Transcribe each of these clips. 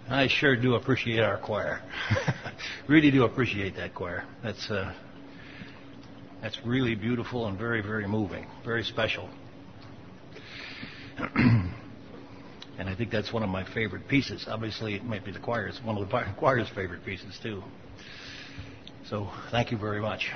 I sure do appreciate our choir. Really do appreciate that choir. That's really beautiful and very, very moving, very special. And I think that's one of my favorite pieces. Obviously, it might be the choir's, one of the choir's favorite pieces too. So thank you very much.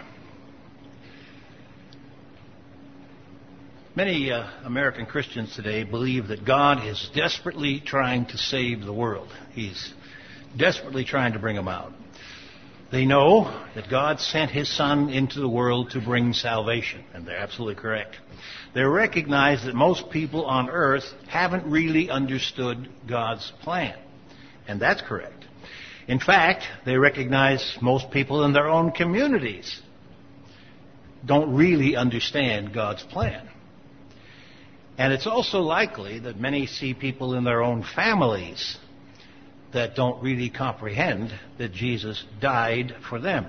Many American Christians today believe that God is desperately trying to save the world. He's desperately trying to bring them out. They know that God sent His Son into the world to bring salvation, and they're absolutely correct. They recognize that most people on earth haven't really understood God's plan, and that's correct. In fact, they recognize most people in their own communities don't really understand God's plan. And it's also likely that many see people in their own families that don't really comprehend that Jesus died for them.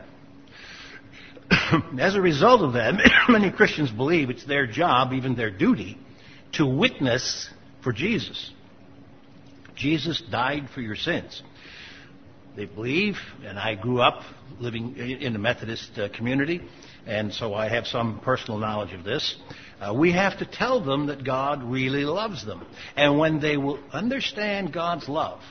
As a result of that, many Christians believe it's their job, even their duty, to witness for Jesus. Jesus died for your sins. They believe, and I grew up living in a Methodist community, and so I have some personal knowledge of this. We have to tell them that God really loves them. And when they will understand God's love,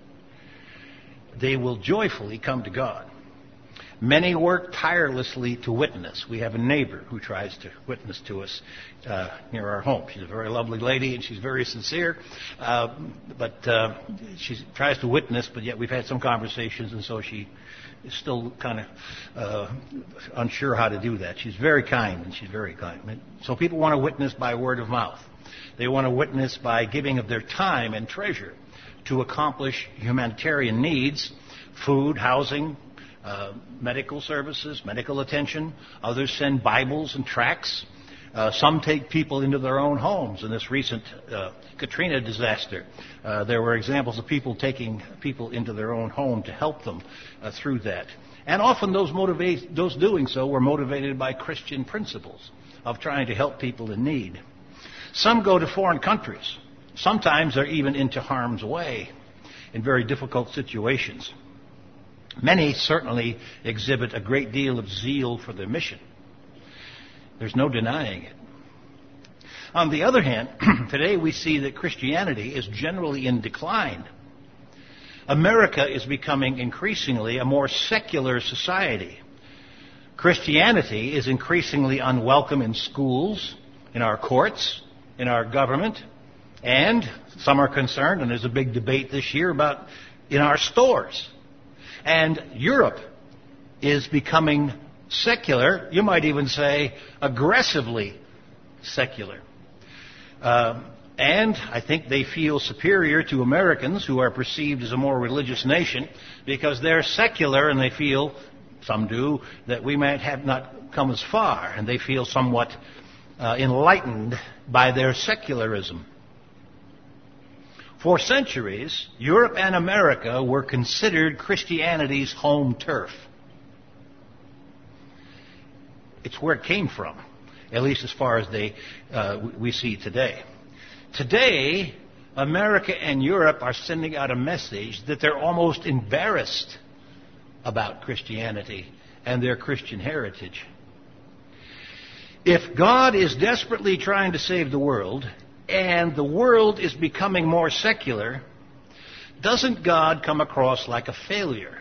they will joyfully come to God. Many work tirelessly to witness. We have a neighbor who tries to witness to us near our home. She's a very lovely lady, and she's very sincere. But she tries to witness, but yet we've had some conversations, and so she is still kind of unsure how to do that. She's very kind, and she's very kind. So people want to witness by word of mouth. They want to witness by giving of their time and treasure to accomplish humanitarian needs, food, housing, medical services, medical attention. Others send Bibles and tracts. Some take people into their own homes. In this recent Katrina disaster, there were examples of people taking people into their own home to help them through that. And often those doing so were motivated by Christian principles of trying to help people in need. Some go to foreign countries. Sometimes they're even into harm's way in very difficult situations. Many certainly exhibit a great deal of zeal for their mission. There's no denying it. On the other hand, today we see that Christianity is generally in decline. America is becoming increasingly a more secular society. Christianity is increasingly unwelcome in schools, in our courts, in our government, and some are concerned, and there's a big debate this year about in our stores. And Europe is becoming secular, you might even say aggressively secular. And I think they feel superior to Americans, who are perceived as a more religious nation, because they're secular and they feel, some do, that we might have not come as far, and they feel somewhat enlightened by their secularism. For centuries, Europe and America were considered Christianity's home turf. It's where it came from, at least as far as we see today. Today, America and Europe are sending out a message that they're almost embarrassed about Christianity and their Christian heritage. If God is desperately trying to save the world, and the world is becoming more secular, doesn't God come across like a failure?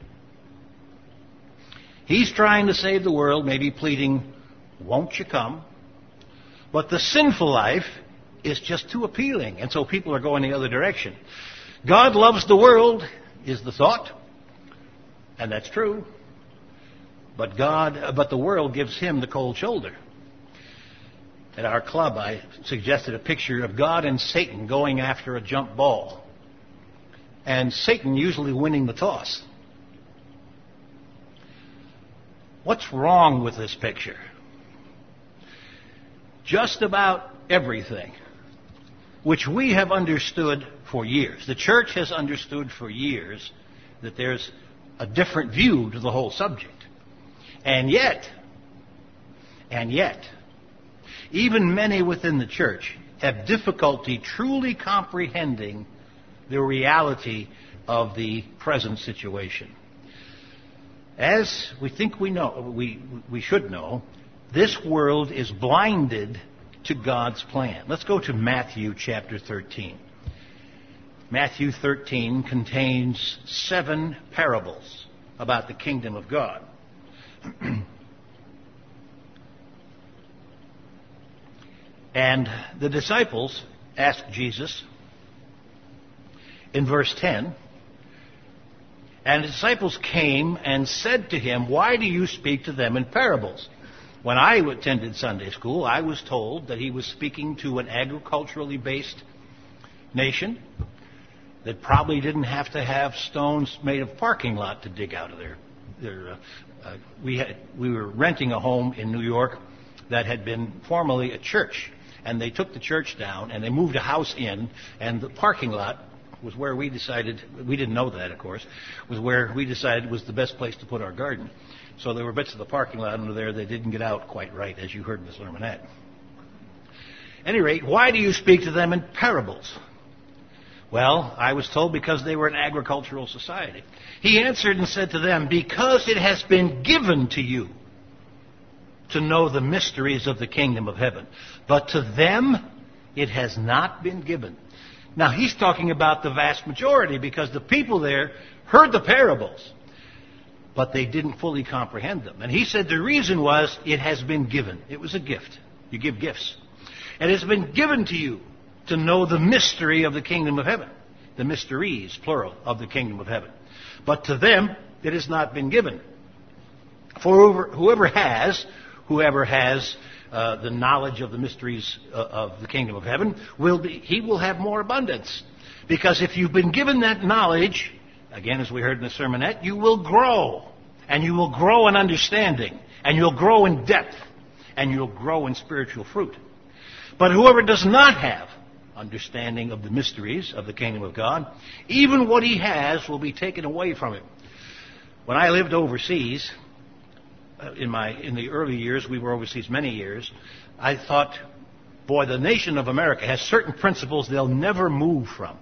He's trying to save the world, maybe pleading, won't you come? But the sinful life is just too appealing, and so people are going the other direction. God loves the world, is the thought, and that's true. But the world gives him the cold shoulder. At our club, I suggested a picture of God and Satan going after a jump ball, and Satan usually winning the toss. What's wrong with this picture? Just about everything, which we have understood for years. The church has understood for years that there's a different view to the whole subject. And yet, even many within the church have difficulty truly comprehending the reality of the present situation. As we think we know, we should know, this world is blinded to God's plan. Let's go to Matthew chapter 13. Matthew 13 contains 7 parables about the kingdom of God. And the disciples asked Jesus in verse 10, and the disciples came and said to him, "Why do you speak to them in parables?" When I attended Sunday school, I was told that he was speaking to an agriculturally based nation that probably didn't have to have stones made of parking lot to dig out of we were renting a home in New York that had been formerly a church, and they took the church down and they moved a house in, and the parking lot was where we decided, we didn't know that, of course, was where we decided was the best place to put our garden. So there were bits of the parking lot under there that didn't get out quite right, as you heard in the sermonette. At any rate, why do you speak to them in parables? Well, I was told because they were an agricultural society. He answered and said to them, because it has been given to you to know the mysteries of the kingdom of heaven. But to them it has not been given. Now, he's talking about the vast majority, because the people there heard the parables, but they didn't fully comprehend them. And he said the reason was it has been given. It was a gift. You give gifts. And it's been given to you to know the mystery of the kingdom of heaven. The mysteries, plural, of the kingdom of heaven. But to them it has not been given. For whoever has the knowledge of the mysteries of the kingdom of heaven, he will have more abundance. Because if you've been given that knowledge, again, as we heard in the sermonette, you will grow. And you will grow in understanding. And you'll grow in depth. And you'll grow in spiritual fruit. But whoever does not have understanding of the mysteries of the kingdom of God, even what he has will be taken away from him. When I lived overseas, in the early years, we were overseas many years, I thought, boy, the nation of America has certain principles they'll never move from.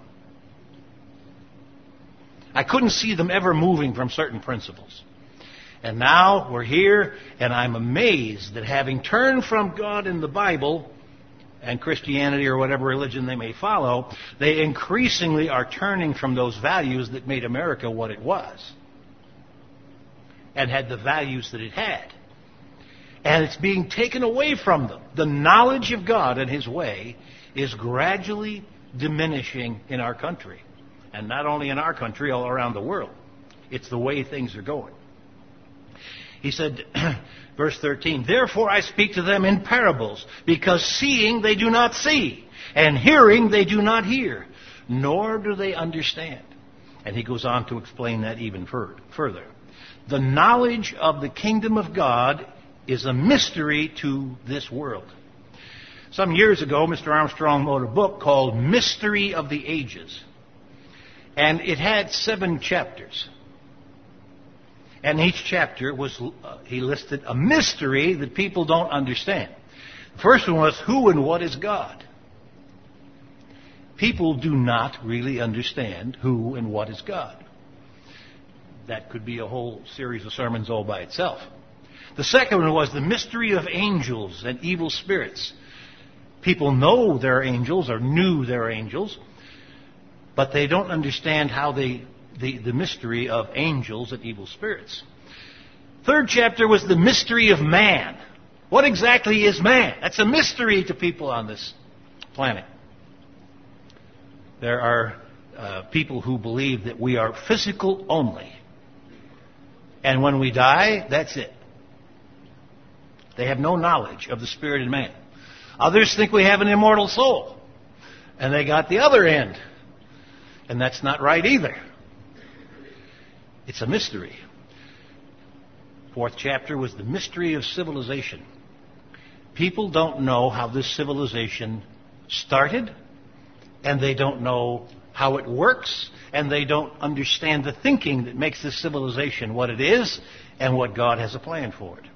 I couldn't see them ever moving from certain principles. And now we're here, and I'm amazed that having turned from God in the Bible and Christianity or whatever religion they may follow, they increasingly are turning from those values that made America what it was and had the values that it had. And it's being taken away from them. The knowledge of God and His way is gradually diminishing in our country. And not only in our country, all around the world. It's the way things are going. He said, verse 13, therefore I speak to them in parables, because seeing they do not see, and hearing they do not hear, nor do they understand. And he goes on to explain that even further. The knowledge of the kingdom of God is a mystery to this world. Some years ago, Mr. Armstrong wrote a book called Mystery of the Ages. And it had 7 chapters. And each chapter he listed a mystery that people don't understand. The first one was, who and what is God? People do not really understand who and what is God. That could be a whole series of sermons all by itself. The second one was the mystery of angels and evil spirits. People know they're angels or knew they're angels, but they don't understand how the mystery of angels and evil spirits. Third chapter was the mystery of man. What exactly is man? That's a mystery to people on this planet. There are people who believe that we are physical only. And when we die, that's it. They have no knowledge of the spirit in man. Others think we have an immortal soul. And they got the other end. And that's not right either. It's a mystery. Fourth chapter was the mystery of civilization. People don't know how this civilization started, and they don't know how it works, and they don't understand the thinking that makes this civilization what it is and what God has a plan for it.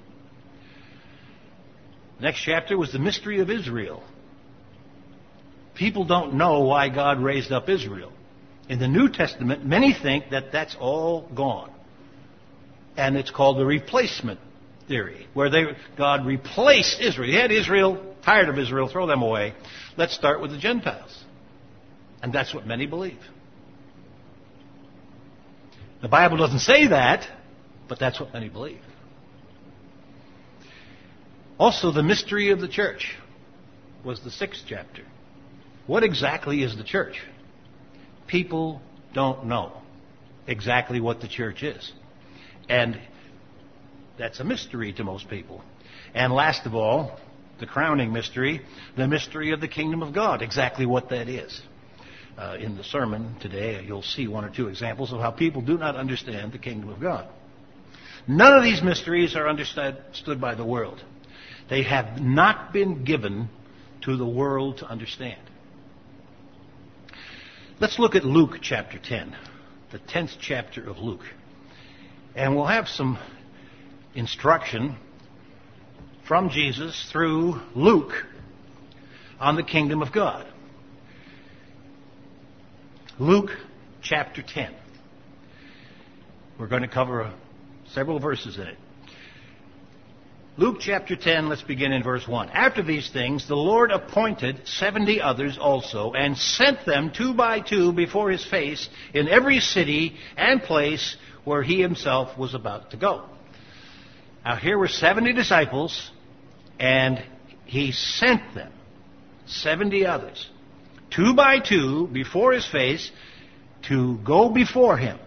Next chapter was the mystery of Israel. People don't know why God raised up Israel. In the New Testament, many think that that's all gone. And it's called the replacement theory, where God replaced Israel. He had Israel, tired of Israel, throw them away. Let's start with the Gentiles. And that's what many believe. The Bible doesn't say that, but that's what many believe. Also, the mystery of the church was the 6th chapter. What exactly is the church? People don't know exactly what the church is. And that's a mystery to most people. And last of all, the crowning mystery, the mystery of the kingdom of God, exactly what that is. In the sermon today, you'll see 1 or 2 examples of how people do not understand the kingdom of God. None of these mysteries are understood by the world. They have not been given to the world to understand. Let's look at Luke chapter 10, the 10th chapter of Luke. And we'll have some instruction from Jesus through Luke on the kingdom of God. Luke chapter 10. We're going to cover several verses in it. Luke chapter 10, let's begin in verse 1. After these things, the Lord appointed 70 others also, and sent them 2 by 2 before his face in every city and place where he himself was about to go. Now here were 70 disciples, and he sent them, 70 others, 2 by 2 before his face to go before him.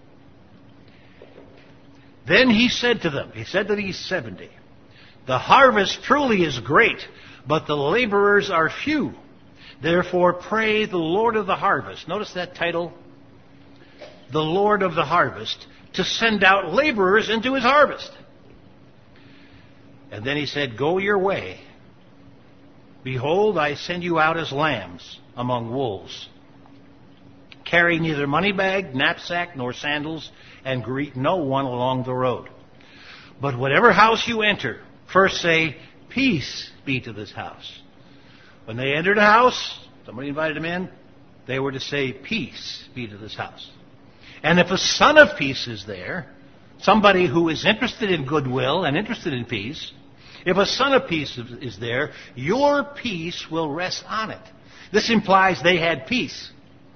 Then he said to them, he said to these 70, the harvest truly is great, but the laborers are few. Therefore pray the Lord of the harvest. Notice that title, the Lord of the harvest, to send out laborers into his harvest. And then he said, go your way. Behold, I send you out as lambs among wolves. Carry neither money bag, knapsack, nor sandals, and greet no one along the road. But whatever house you enter, first say, peace be to this house. When they entered a house, somebody invited them in, they were to say, peace be to this house. And if a son of peace is there, somebody who is interested in goodwill and interested in peace, if a son of peace is there, your peace will rest on it. This implies they had peace.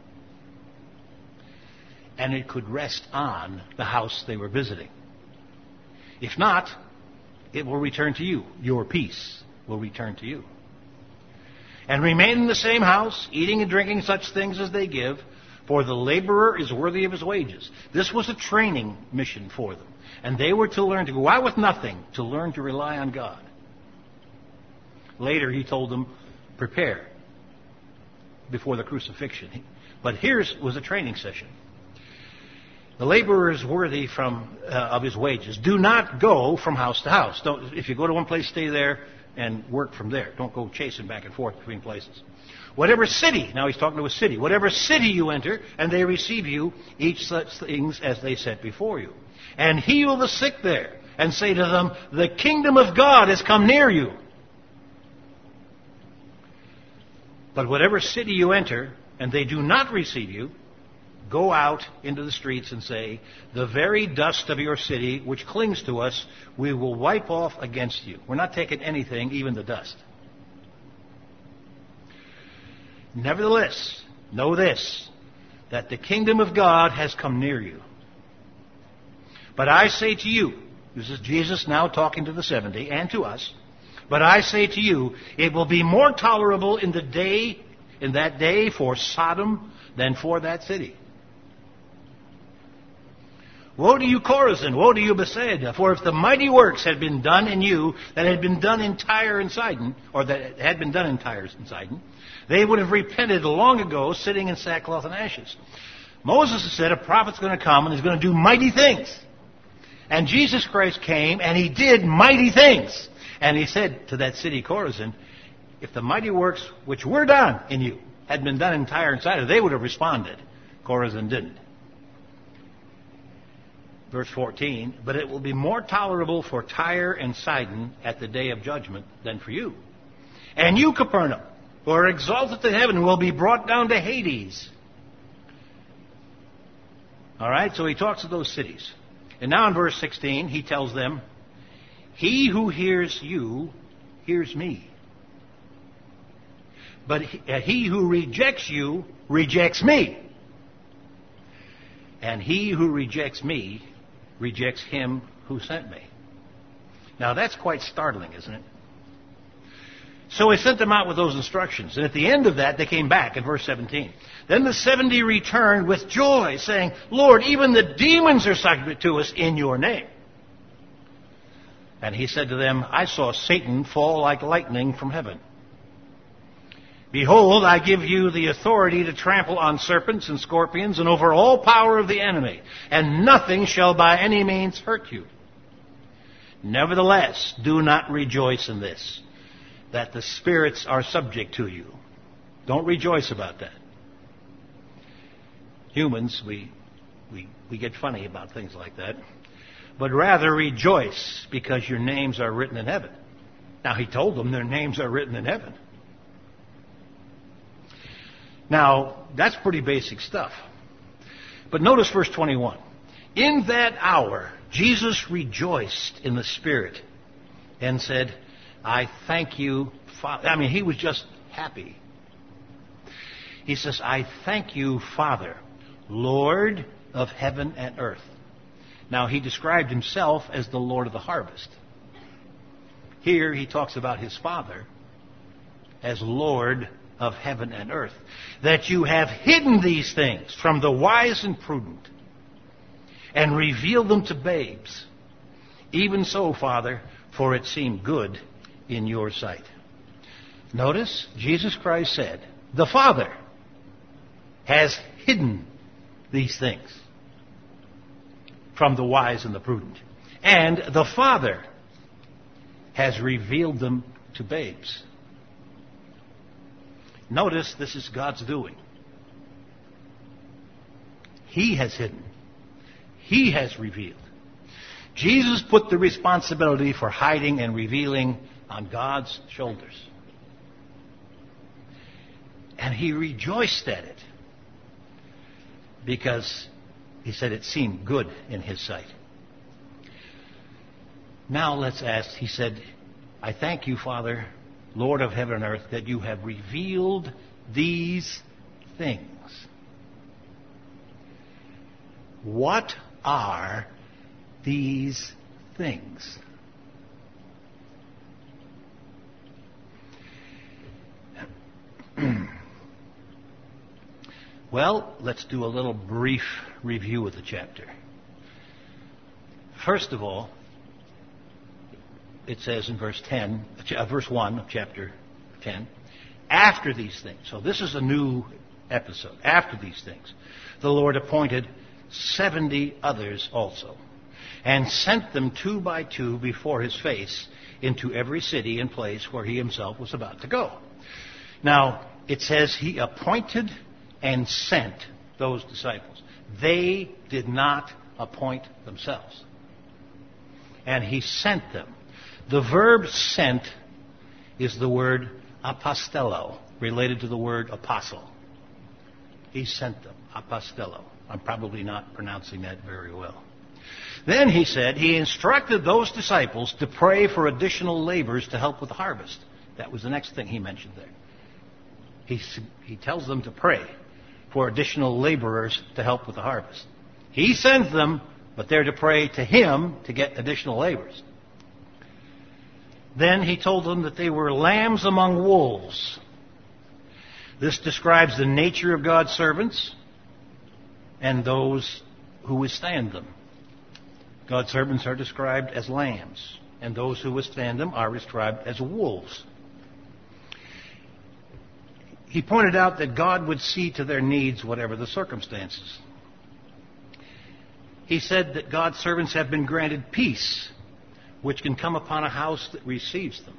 And it could rest on the house they were visiting. If not, it will return to you. Your peace will return to you. And remain in the same house, eating and drinking such things as they give, for the laborer is worthy of his wages. This was a training mission for them. And they were to learn to go out with nothing, to learn to rely on God. Later he told them, prepare before the crucifixion. But here's was a training session. The laborer is worthy of his wages. Do not go from house to house. If you go to one place, stay there and work from there. Don't go chasing back and forth between places. Whatever city, now he's talking to a city, whatever city you enter, and they receive you, each such things as they set before you. And heal the sick there, and say to them, the kingdom of God has come near you. But whatever city you enter, and they do not receive you, go out into the streets and say, the very dust of your city, which clings to us, we will wipe off against you. We're not taking anything, even the dust. Nevertheless, know this, that the kingdom of God has come near you. But I say to you, this is Jesus now talking to the 70 and to us, but I say to you, it will be more tolerable in that day for Sodom than for that city. Woe to you, Chorazin! Woe to you, Bethsaida! For if the mighty works had been done in you that had been done in Tyre and Sidon, or that had been done in Tyre and Sidon, they would have repented long ago, sitting in sackcloth and ashes. Moses has said a prophet's going to come and he's going to do mighty things. And Jesus Christ came and he did mighty things. And he said to that city, Chorazin, if the mighty works which were done in you had been done in Tyre and Sidon, they would have responded. Chorazin didn't. Verse 14, but it will be more tolerable for Tyre and Sidon at the day of judgment than for you. And you, Capernaum, who are exalted to heaven, will be brought down to Hades. All right, so he talks of those cities. And now in verse 16, he tells them, he who hears you hears me. But he who rejects you rejects me. And he who rejects me rejects him who sent me. Now that's quite startling, isn't it? So he sent them out with those instructions. And at the end of that, they came back in verse 17. Then the 70 returned with joy, saying, Lord, even the demons are subject to us in your name. And he said to them, I saw Satan fall like lightning from heaven. Behold, I give you the authority to trample on serpents and scorpions and over all power of the enemy, and nothing shall by any means hurt you. Nevertheless, do not rejoice in this, that the spirits are subject to you. Don't rejoice about that. Humans, we get funny about things like that. But rather rejoice because your names are written in heaven. Now, he told them their names are written in heaven. Now, that's pretty basic stuff. But notice verse 21. In that hour, Jesus rejoiced in the Spirit and said, I thank you, Father. I mean, he was just happy. He says, I thank you, Father, Lord of heaven and earth. Now, he described himself as the Lord of the harvest. Here, he talks about his Father as Lord of heaven and earth, that you have hidden these things from the wise and prudent and revealed them to babes. Even so, Father, for it seemed good in your sight. Notice, Jesus Christ said, the Father has hidden these things from the wise and the prudent. And the Father has revealed them to babes. Notice this is God's doing. He has hidden. He has revealed. Jesus put the responsibility for hiding and revealing on God's shoulders. And he rejoiced at it because he said it seemed good in his sight. Now let's ask, he said, I thank you, Father, Lord of heaven and earth, that you have revealed these things. What are these things? Well, let's do a little brief review of the chapter. First of all, it says in verse 1 of chapter 10, after these things. So this is a new episode. After these things, the Lord appointed 70 others also, and sent them 2 by 2 before his face into every city and place where he himself was about to go. Now, it says he appointed and sent those disciples. They did not appoint themselves. And he sent them. The verb sent is the word apostello, related to the word apostle. He sent them, apostello. I'm probably not pronouncing that very well. Then he said he instructed those disciples to pray for additional laborers to help with the harvest. That was the next thing he mentioned there. He tells them to pray for additional laborers to help with the harvest. He sends them, but they're to pray to him to get additional laborers. Then he told them that they were lambs among wolves. This describes the nature of God's servants and those who withstand them. God's servants are described as lambs, and those who withstand them are described as wolves. He pointed out that God would see to their needs whatever the circumstances. He said that God's servants have been granted peace, which can come upon a house that receives them.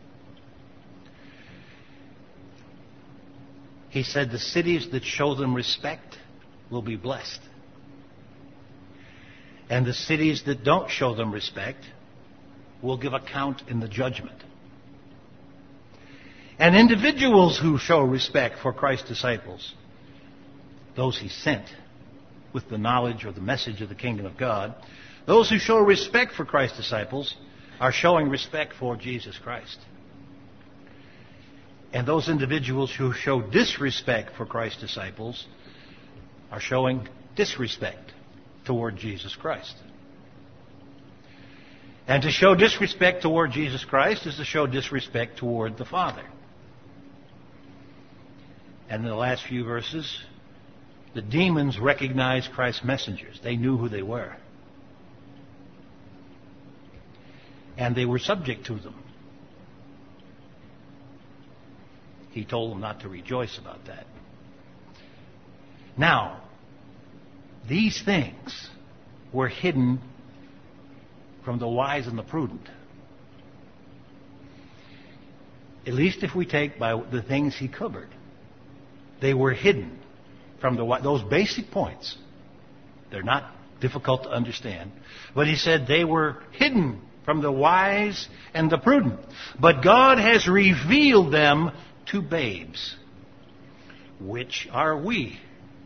He said the cities that show them respect will be blessed. And the cities that don't show them respect will give account in the judgment. And individuals who show respect for Christ's disciples, those he sent, with the knowledge or the message of the kingdom of God. Those who show respect for Christ's disciples are showing respect for Jesus Christ. And those individuals who show disrespect for Christ's disciples are showing disrespect toward Jesus Christ. And to show disrespect toward Jesus Christ is to show disrespect toward the Father. And in the last few verses, the demons recognized Christ's messengers. They knew who they were. And they were subject to them. He told them not to rejoice about that. Now, these things were hidden from the wise and the prudent. At least if we take by the things he covered. They were hidden from those basic points. They're not difficult to understand. But he said they were hidden from the wise and the prudent. But God has revealed them to babes. Which are we?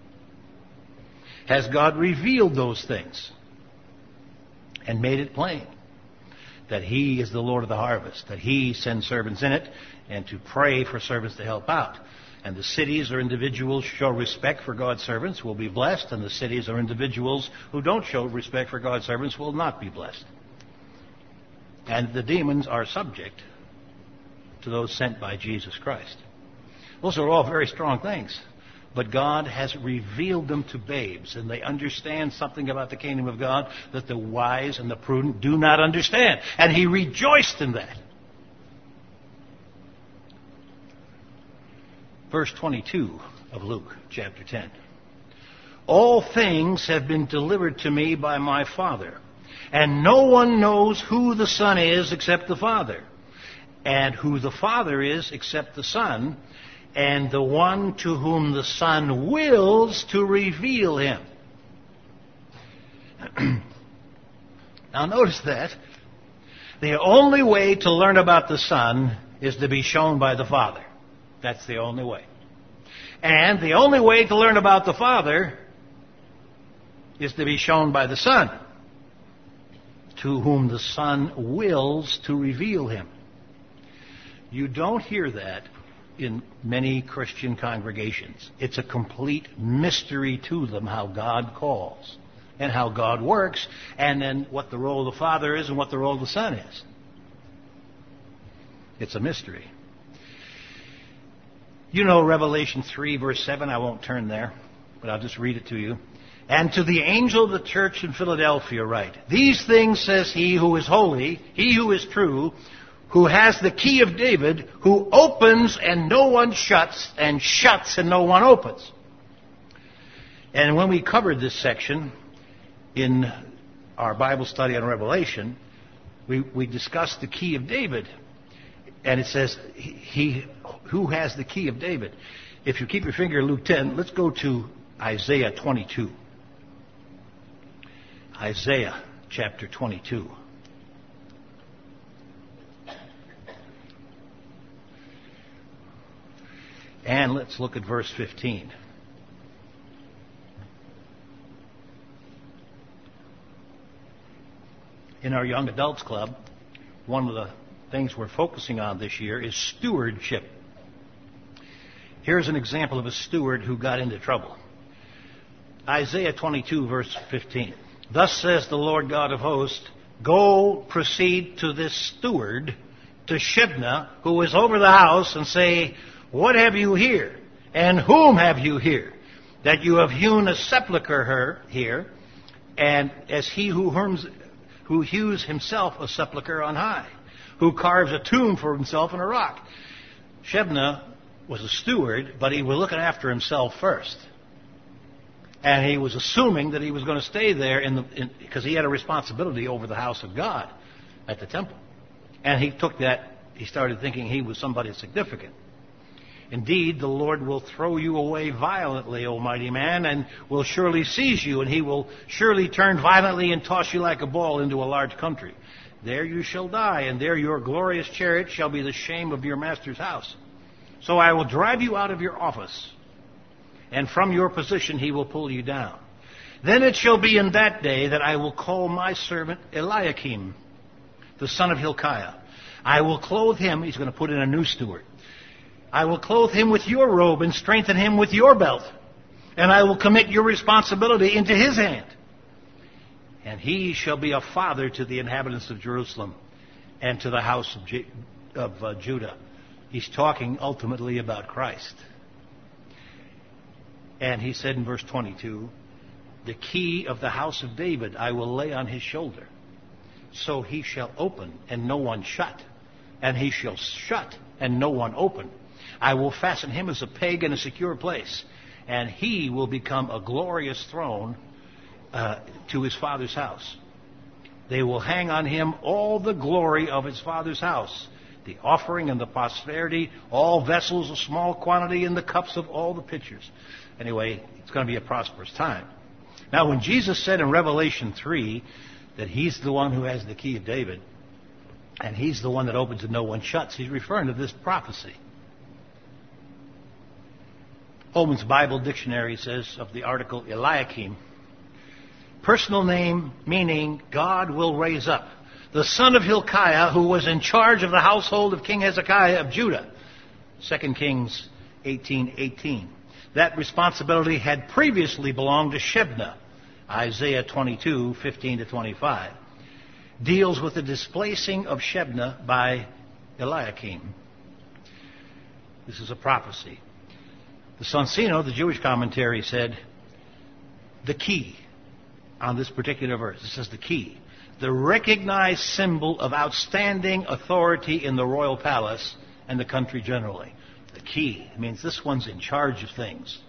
Has God revealed those things and made it plain that he is the Lord of the harvest, that he sends servants in it, and to pray for servants to help out. And the cities or individuals who show respect for God's servants will be blessed, and the cities or individuals who don't show respect for God's servants will not be blessed. And the demons are subject to those sent by Jesus Christ. Those are all very strong things. But God has revealed them to babes, and they understand something about the kingdom of God that the wise and the prudent do not understand. And he rejoiced in that. Verse 22 of Luke chapter 10. All things have been delivered to me by my Father, and no one knows who the Son is except the Father, and who the Father is except the Son, and the one to whom the Son wills to reveal him. Now notice that. The only way to learn about the Son is to be shown by the Father. That's the only way. And the only way to learn about the Father is to be shown by the Son, to whom the Son wills to reveal him. You don't hear that in many Christian congregations. It's a complete mystery to them how God calls and how God works, and then what the role of the Father is and what the role of the Son is. It's a mystery. You know Revelation 3 verse 7. I won't turn there, but I'll just read it to you. And to the angel of the church in Philadelphia write, these things says he who is holy, he who is true, who has the key of David, who opens and no one shuts, and shuts and no one opens. And when we covered this section in our Bible study on Revelation, we discussed the key of David. And it says, he who has the key of David. If you keep your finger in Luke 10, let's go to Isaiah 22. Isaiah chapter 22. And let's look at verse 15. In our Young Adults Club, one of the things we're focusing on this year is stewardship. Here's an example of a steward who got into trouble. Isaiah 22, verse 15. Thus says the Lord God of hosts, go proceed to this steward, to Shebna, who is over the house, and say, what have you here? And whom have you here? That you have hewn a sepulchre here, and as he who hews himself a sepulchre on high, who carves a tomb for himself in a rock. Shebna was a steward, but he was looking after himself first. And he was assuming that he was going to stay there because he had a responsibility over the house of God at the temple. And he took that, he started thinking he was somebody significant. Indeed, the Lord will throw you away violently, O mighty man, and will surely seize you, and he will surely turn violently and toss you like a ball into a large country. There you shall die, and there your glorious chariot shall be the shame of your master's house. So I will drive you out of your office, and from your position he will pull you down. Then it shall be in that day that I will call my servant Eliakim, the son of Hilkiah. I will clothe him. He's going to put in a new steward. I will clothe him with your robe and strengthen him with your belt. And I will commit your responsibility into his hand. And he shall be a father to the inhabitants of Jerusalem and to the house of Judah. He's talking ultimately about Christ. And he said in verse 22, the key of the house of David I will lay on his shoulder. So he shall open and no one shut. And he shall shut and no one open. I will fasten him as a peg in a secure place. And he will become a glorious throne to his father's house. They will hang on him all the glory of his father's house, the offering and the posterity, all vessels of small quantity, and the cups of all the pitchers. Anyway, it's going to be a prosperous time. Now, when Jesus said in Revelation 3 that he's the one who has the key of David, and he's the one that opens and no one shuts, he's referring to this prophecy. Holman's Bible Dictionary says of the article Eliakim, personal name meaning God will raise up, the son of Hilkiah, who was in charge of the household of King Hezekiah of Judah. 2 Kings 18:18. That responsibility had previously belonged to Shebna. Isaiah 22:15-25 deals with the displacing of Shebna by Eliakim. This is a prophecy. The Sonsino, the Jewish commentary, said the key on this particular verse. It says the key. The recognized symbol of outstanding authority in the royal palace and the country generally. The key means this one's in charge of things.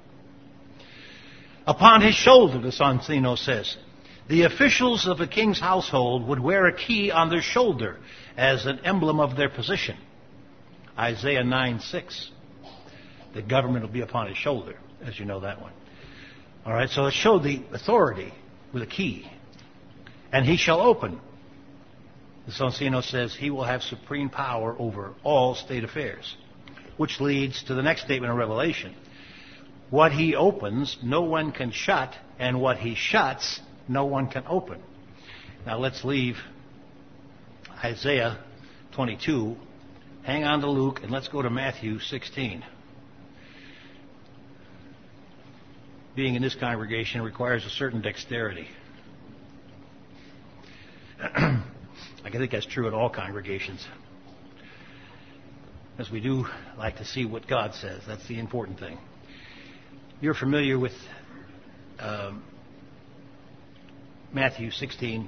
Upon his shoulder, the Sonsino says, the officials of the king's household would wear a key on their shoulder as an emblem of their position. Isaiah 9:6. The government will be upon his shoulder, as you know that one. All right, so it showed the authority with a key. And he shall open. The Sonsino says he will have supreme power over all state affairs, which leads to the next statement of Revelation. What he opens, no one can shut, and what he shuts, no one can open. Now let's leave Isaiah 22, hang on to Luke, and let's go to Matthew 16. Being in this congregation requires a certain dexterity. I think that's true in all congregations. As we do like to see what God says. That's the important thing. You're familiar with Matthew 16,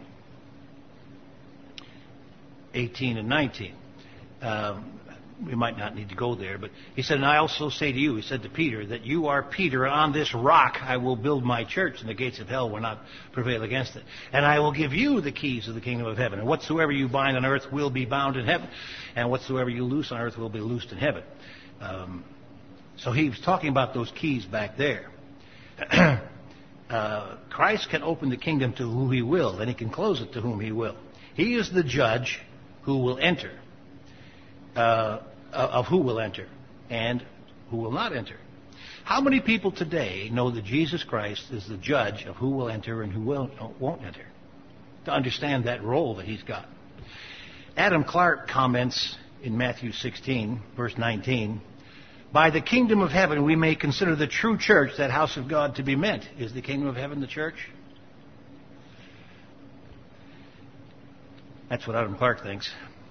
18, and 19. We might not need to go there, but he said, and I also say to you, he said to Peter, that you are Peter, and on this rock I will build my church, and the gates of hell will not prevail against it. And I will give you the keys of the kingdom of heaven, and whatsoever you bind on earth will be bound in heaven, and whatsoever you loose on earth will be loosed in heaven. So he was talking about those keys back there. Christ can open the kingdom to who he will, and he can close it to whom he will. He is the judge who will enter. Of who will enter and who will not enter. How many people today know that Jesus Christ is the judge of who will enter and who won't enter? To understand that role that he's got. Adam Clark comments in Matthew 16, verse 19, by the kingdom of heaven we may consider the true church, that house of God, to be meant. Is the kingdom of heaven the church? That's what Adam Clark thinks.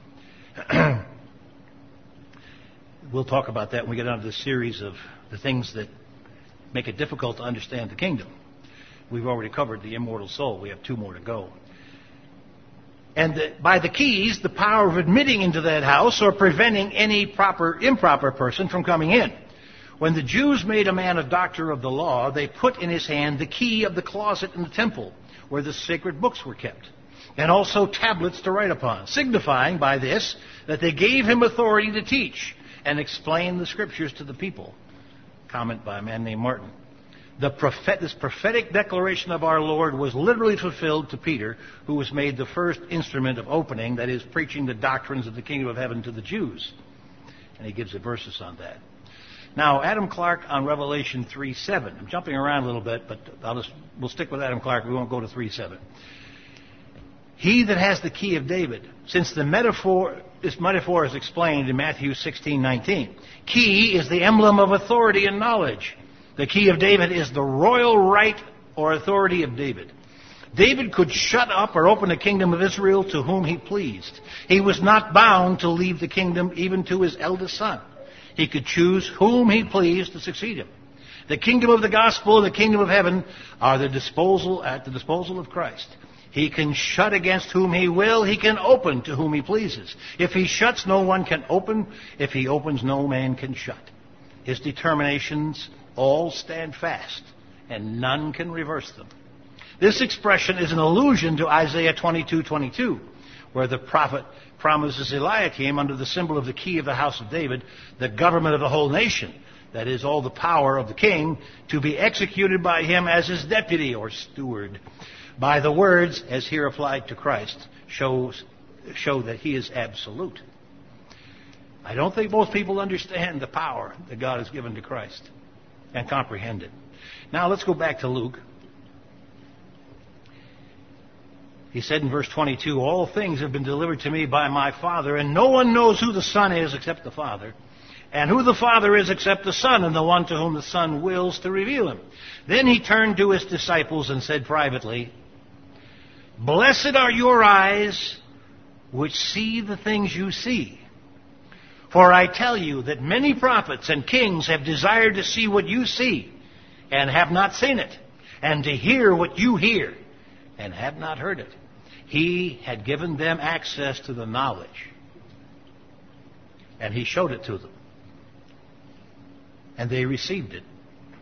We'll talk about that when we get onto the series of the things that make it difficult to understand the kingdom. We've already covered the immortal soul. We have 2 more to go. And by the keys, the power of admitting into that house or preventing any improper person from coming in. When the Jews made a man a doctor of the law, they put in his hand the key of the closet in the temple where the sacred books were kept, and also tablets to write upon, signifying by this that they gave him authority to teach and explain the scriptures to the people. Comment by a man named Martin. This prophetic declaration of our Lord was literally fulfilled to Peter, who was made the first instrument of opening, that is, preaching the doctrines of the kingdom of heaven to the Jews. And he gives the verses on that. Now, Adam Clark on Revelation 3:7. I'm jumping around a little bit, but we'll stick with Adam Clark. We won't go to 3:7. He that has the key of David, since this metaphor is explained in Matthew 16:19. Key is the emblem of authority and knowledge. The key of David is the royal right or authority of David. David could shut up or open the kingdom of Israel to whom he pleased. He was not bound to leave the kingdom even to his eldest son. He could choose whom he pleased to succeed him. The kingdom of the gospel and the kingdom of heaven are at the disposal of Christ. He can shut against whom he will. He can open to whom he pleases. If he shuts, no one can open. If he opens, no man can shut. His determinations all stand fast, and none can reverse them. This expression is an allusion to Isaiah 22:22, where the prophet promises Eliakim, under the symbol of the key of the house of David, the government of the whole nation, that is, all the power of the king, to be executed by him as his deputy or steward. By the words, as here applied to Christ, show that he is absolute. I don't think most people understand the power that God has given to Christ and comprehend it. Now let's go back to Luke. He said in verse 22, all things have been delivered to me by my Father, and no one knows who the Son is except the Father, and who the Father is except the Son, and the one to whom the Son wills to reveal him. Then he turned to his disciples and said privately, blessed are your eyes which see the things you see. For I tell you that many prophets and kings have desired to see what you see, and have not seen it, and to hear what you hear, and have not heard it. He had given them access to the knowledge, and he showed it to them, and they received it.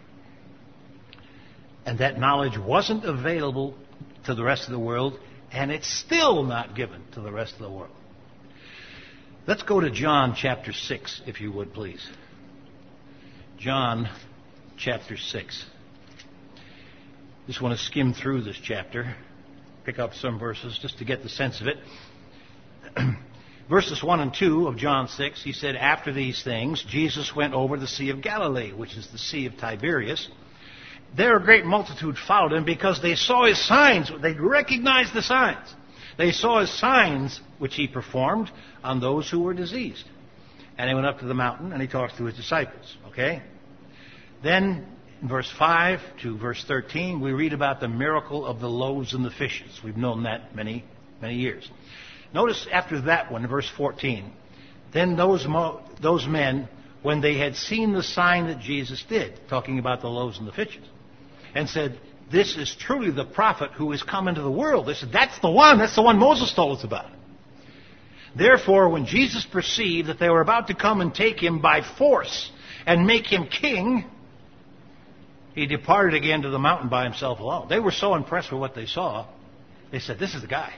And that knowledge wasn't available to the rest of the world, and it's still not given to the rest of the world. Let's go to John chapter 6, if you would, please. John chapter 6. Just want to skim through this chapter, pick up some verses just to get the sense of it. Verses 1 and 2 of John 6, he said, after these things, Jesus went over the Sea of Galilee, which is the Sea of Tiberias. There a great multitude followed him because they saw his signs. They recognized the signs. They saw his signs which he performed on those who were diseased. And he went up to the mountain and he talked to his disciples. Okay? Then in verse 5 to verse 13, we read about the miracle of the loaves and the fishes. We've known that many, many years. Notice after that one, verse 14, then those men, when they had seen the sign that Jesus did, talking about the loaves and the fishes, and said, this is truly the prophet who is come into the world. They said, that's the one Moses told us about. Therefore, when Jesus perceived that they were about to come and take him by force and make him king, he departed again to the mountain by himself alone. They were so impressed with what they saw, they said, this is the guy.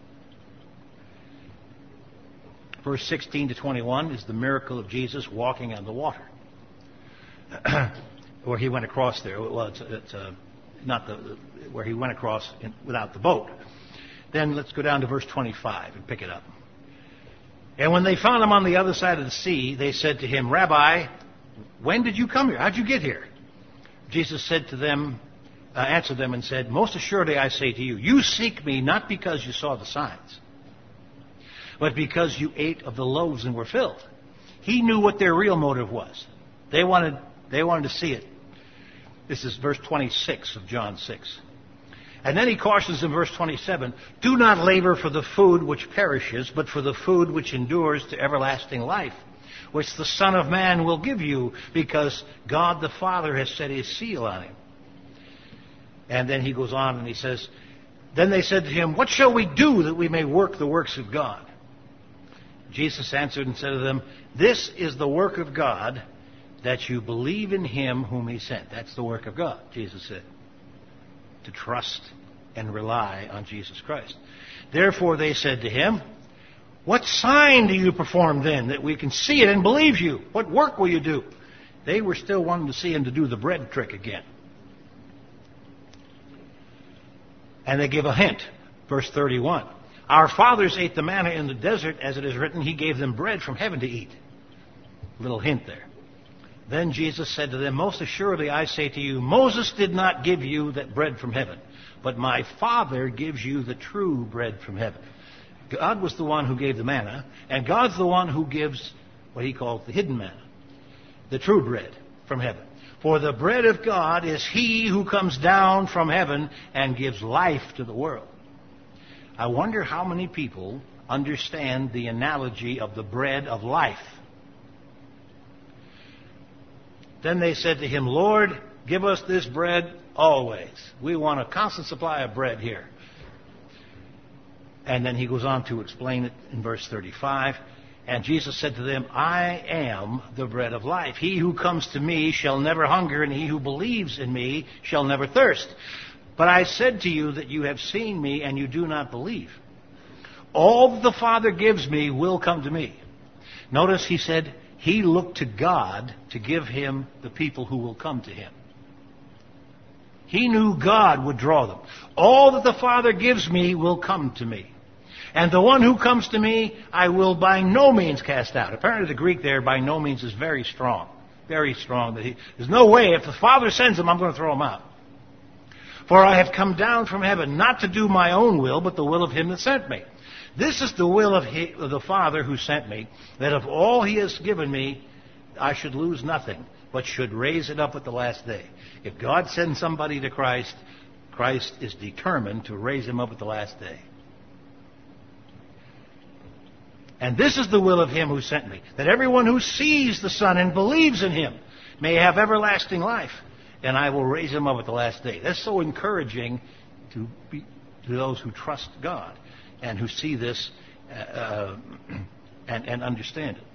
Verse 16 to 21 is the miracle of Jesus walking on the water. Where he went across there. Well, it's not where he went across without the boat. Then let's go down to verse 25 and pick it up. And when they found him on the other side of the sea, they said to him, Rabbi, when did you come here? How'd you get here? Jesus said to them, answered them and said, most assuredly I say to you, you seek me not because you saw the signs, but because you ate of the loaves and were filled. He knew what their real motive was. They wanted to see it. This is verse 26 of John 6. And then he cautions in verse 27, do not labor for the food which perishes, but for the food which endures to everlasting life, which the Son of Man will give you, because God the Father has set his seal on him. And then he goes on and he says, then they said to him, what shall we do that we may work the works of God? Jesus answered and said to them, this is the work of God, that you believe in him whom he sent. That's the work of God, Jesus said. To trust and rely on Jesus Christ. Therefore they said to him, what sign do you perform then, that we can see it and believe you? What work will you do? They were still wanting to see him to do the bread trick again. And they give a hint. Verse 31. Our fathers ate the manna in the desert, as it is written, he gave them bread from heaven to eat. Little hint there. Then Jesus said to them, most assuredly I say to you, Moses did not give you that bread from heaven, but my Father gives you the true bread from heaven. God was the one who gave the manna, and God's the one who gives what he calls the hidden manna, the true bread from heaven. For the bread of God is he who comes down from heaven and gives life to the world. I wonder how many people understand the analogy of the bread of life. Then they said to him, Lord, give us this bread always. We want a constant supply of bread here. And then he goes on to explain it in verse 35. And Jesus said to them, I am the bread of life. He who comes to me shall never hunger, and he who believes in me shall never thirst. But I said to you that you have seen me, and you do not believe. All that the Father gives me will come to me. Notice he said he looked to God to give him the people who will come to him. He knew God would draw them. All that the Father gives me will come to me. And the one who comes to me, I will by no means cast out. Apparently the Greek there, by no means, is very strong. Very strong. There's no way, if the Father sends him, I'm going to throw him out. For I have come down from heaven, not to do my own will, but the will of him that sent me. This is the will of the Father who sent me, that of all he has given me, I should lose nothing, but should raise it up at the last day. If God sends somebody to Christ, Christ is determined to raise him up at the last day. And this is the will of him who sent me, that everyone who sees the Son and believes in him may have everlasting life, and I will raise him up at the last day. That's so encouraging to those who trust God and who see this and understand it.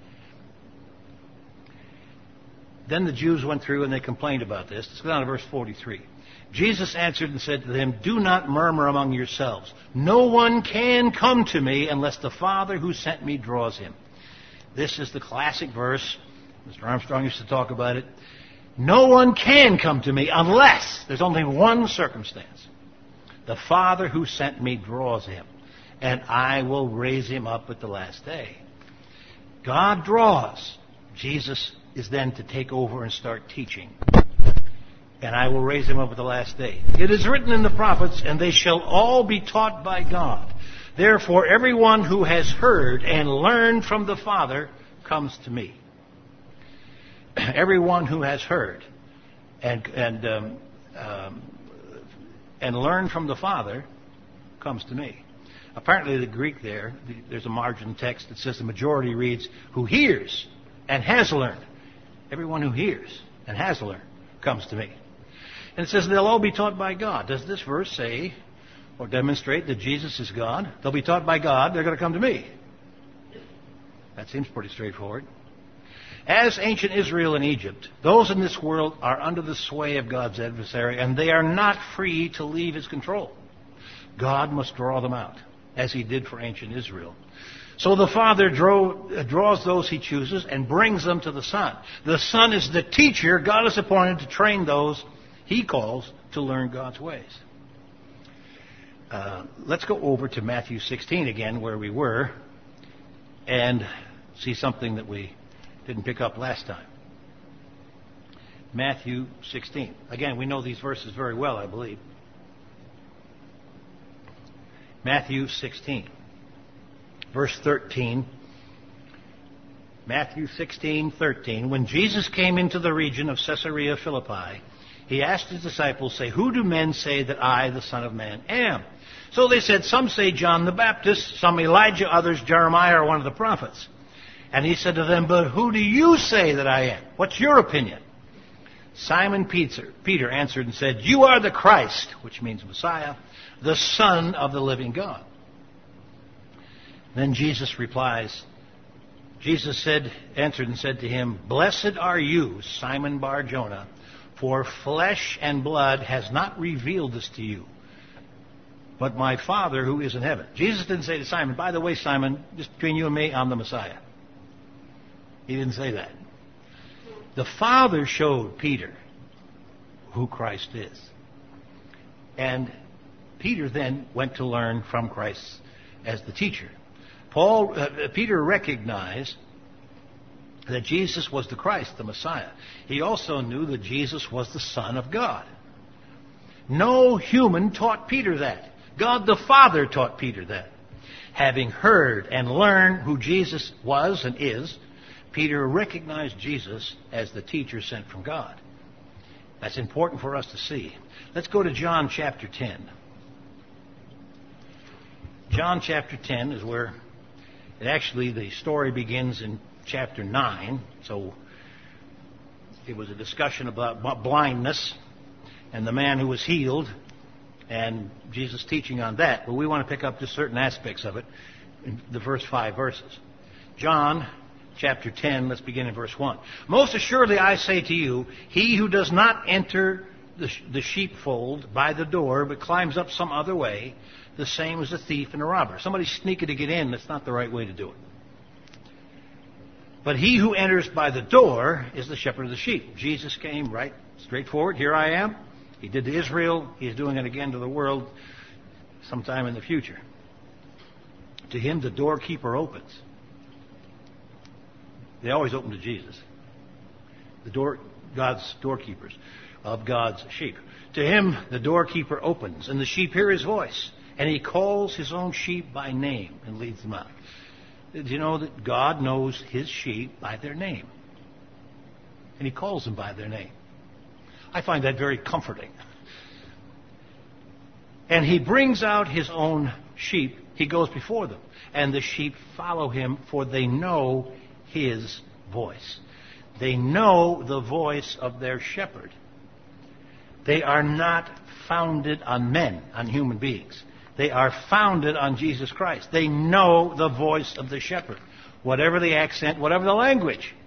Then the Jews went through and they complained about this. Let's go down to verse 43. Jesus answered and said to them, do not murmur among yourselves. No one can come to me unless the Father who sent me draws him. This is the classic verse. Mr. Armstrong used to talk about it. No one can come to me unless there's only one circumstance. The Father who sent me draws him, and I will raise him up at the last day. God draws. Jesus is then to take over and start teaching. And I will raise him up at the last day. It is written in the prophets, and they shall all be taught by God. Therefore, everyone who has heard and learned from the Father comes to me. Everyone who has heard and learned from the Father comes to me. Apparently, the Greek there's a margin text that says the majority reads, who hears and has learned. Everyone who hears and has learned comes to me. And it says they'll all be taught by God. Does this verse say or demonstrate that Jesus is God? They'll be taught by God. They're going to come to me. That seems pretty straightforward. As ancient Israel and Egypt, those in this world are under the sway of God's adversary, and they are not free to leave his control. God must draw them out, as he did for ancient Israel. So the Father draws those he chooses and brings them to the Son. The Son is the teacher God has appointed to train those he calls to learn God's ways. Let's go over to Matthew 16 again, where we were, and see something that we didn't pick up last time. Matthew 16. Again, we know these verses very well, I believe. Matthew 16. Verse 13. Matthew 16:13. When Jesus came into the region of Caesarea Philippi, he asked his disciples, say, who do men say that I, the Son of Man, am? So they said, some say John the Baptist, some Elijah, others Jeremiah or one of the prophets. And he said to them, but who do you say that I am? What's your opinion? Simon Peter answered and said, you are the Christ, which means Messiah, the Son of the living God. Then Jesus answered and said to him, blessed are you, Simon Bar-Jonah, for flesh and blood has not revealed this to you, but my Father who is in heaven. Jesus didn't say to Simon, by the way, Simon, just between you and me, I'm the Messiah. He didn't say that. The Father showed Peter who Christ is. And Peter then went to learn from Christ as the teacher. Peter recognized that Jesus was the Christ, the Messiah. He also knew that Jesus was the Son of God. No human taught Peter that. God the Father taught Peter that. Having heard and learned who Jesus was and is, Peter recognized Jesus as the teacher sent from God. That's important for us to see. Let's go to John chapter 10. John chapter 10 is where the story begins in chapter 9. So it was a discussion about blindness and the man who was healed and Jesus teaching on that. But we want to pick up just certain aspects of it in the first 5 verses. John chapter 10, let's begin in verse 1. Most assuredly I say to you, he who does not enter the sheepfold by the door, but climbs up some other way, the same as a thief and a robber. Somebody's sneaking to get in, that's not the right way to do it. But he who enters by the door is the shepherd of the sheep. Jesus came right straightforward. Here I am. He did to Israel. He's doing it again to the world sometime in the future. To him the doorkeeper opens. They always open to Jesus. God's doorkeepers of God's sheep. To him the doorkeeper opens, and the sheep hear his voice, and he calls his own sheep by name and leads them out. Did you know that God knows his sheep by their name? And he calls them by their name. I find that very comforting. And he brings out his own sheep. He goes before them. And the sheep follow him, for they know his voice. They know the voice of their shepherd. They are not founded on men, on human beings. They are founded on Jesus Christ. They know the voice of the shepherd. Whatever the accent, whatever the language.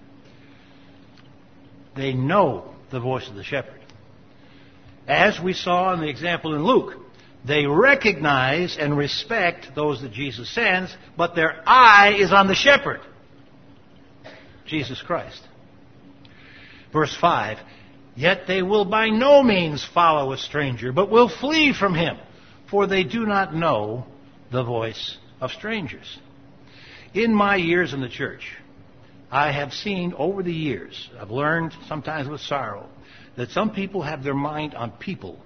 They know the voice of the shepherd. As we saw in the example in Luke, they recognize and respect those that Jesus sends, but their eye is on the shepherd, Jesus Christ. Verse 5, yet they will by no means follow a stranger, but will flee from him, for they do not know the voice of strangers. In my years in the church, I have seen over the years, I've learned sometimes with sorrow, that some people have their mind on people.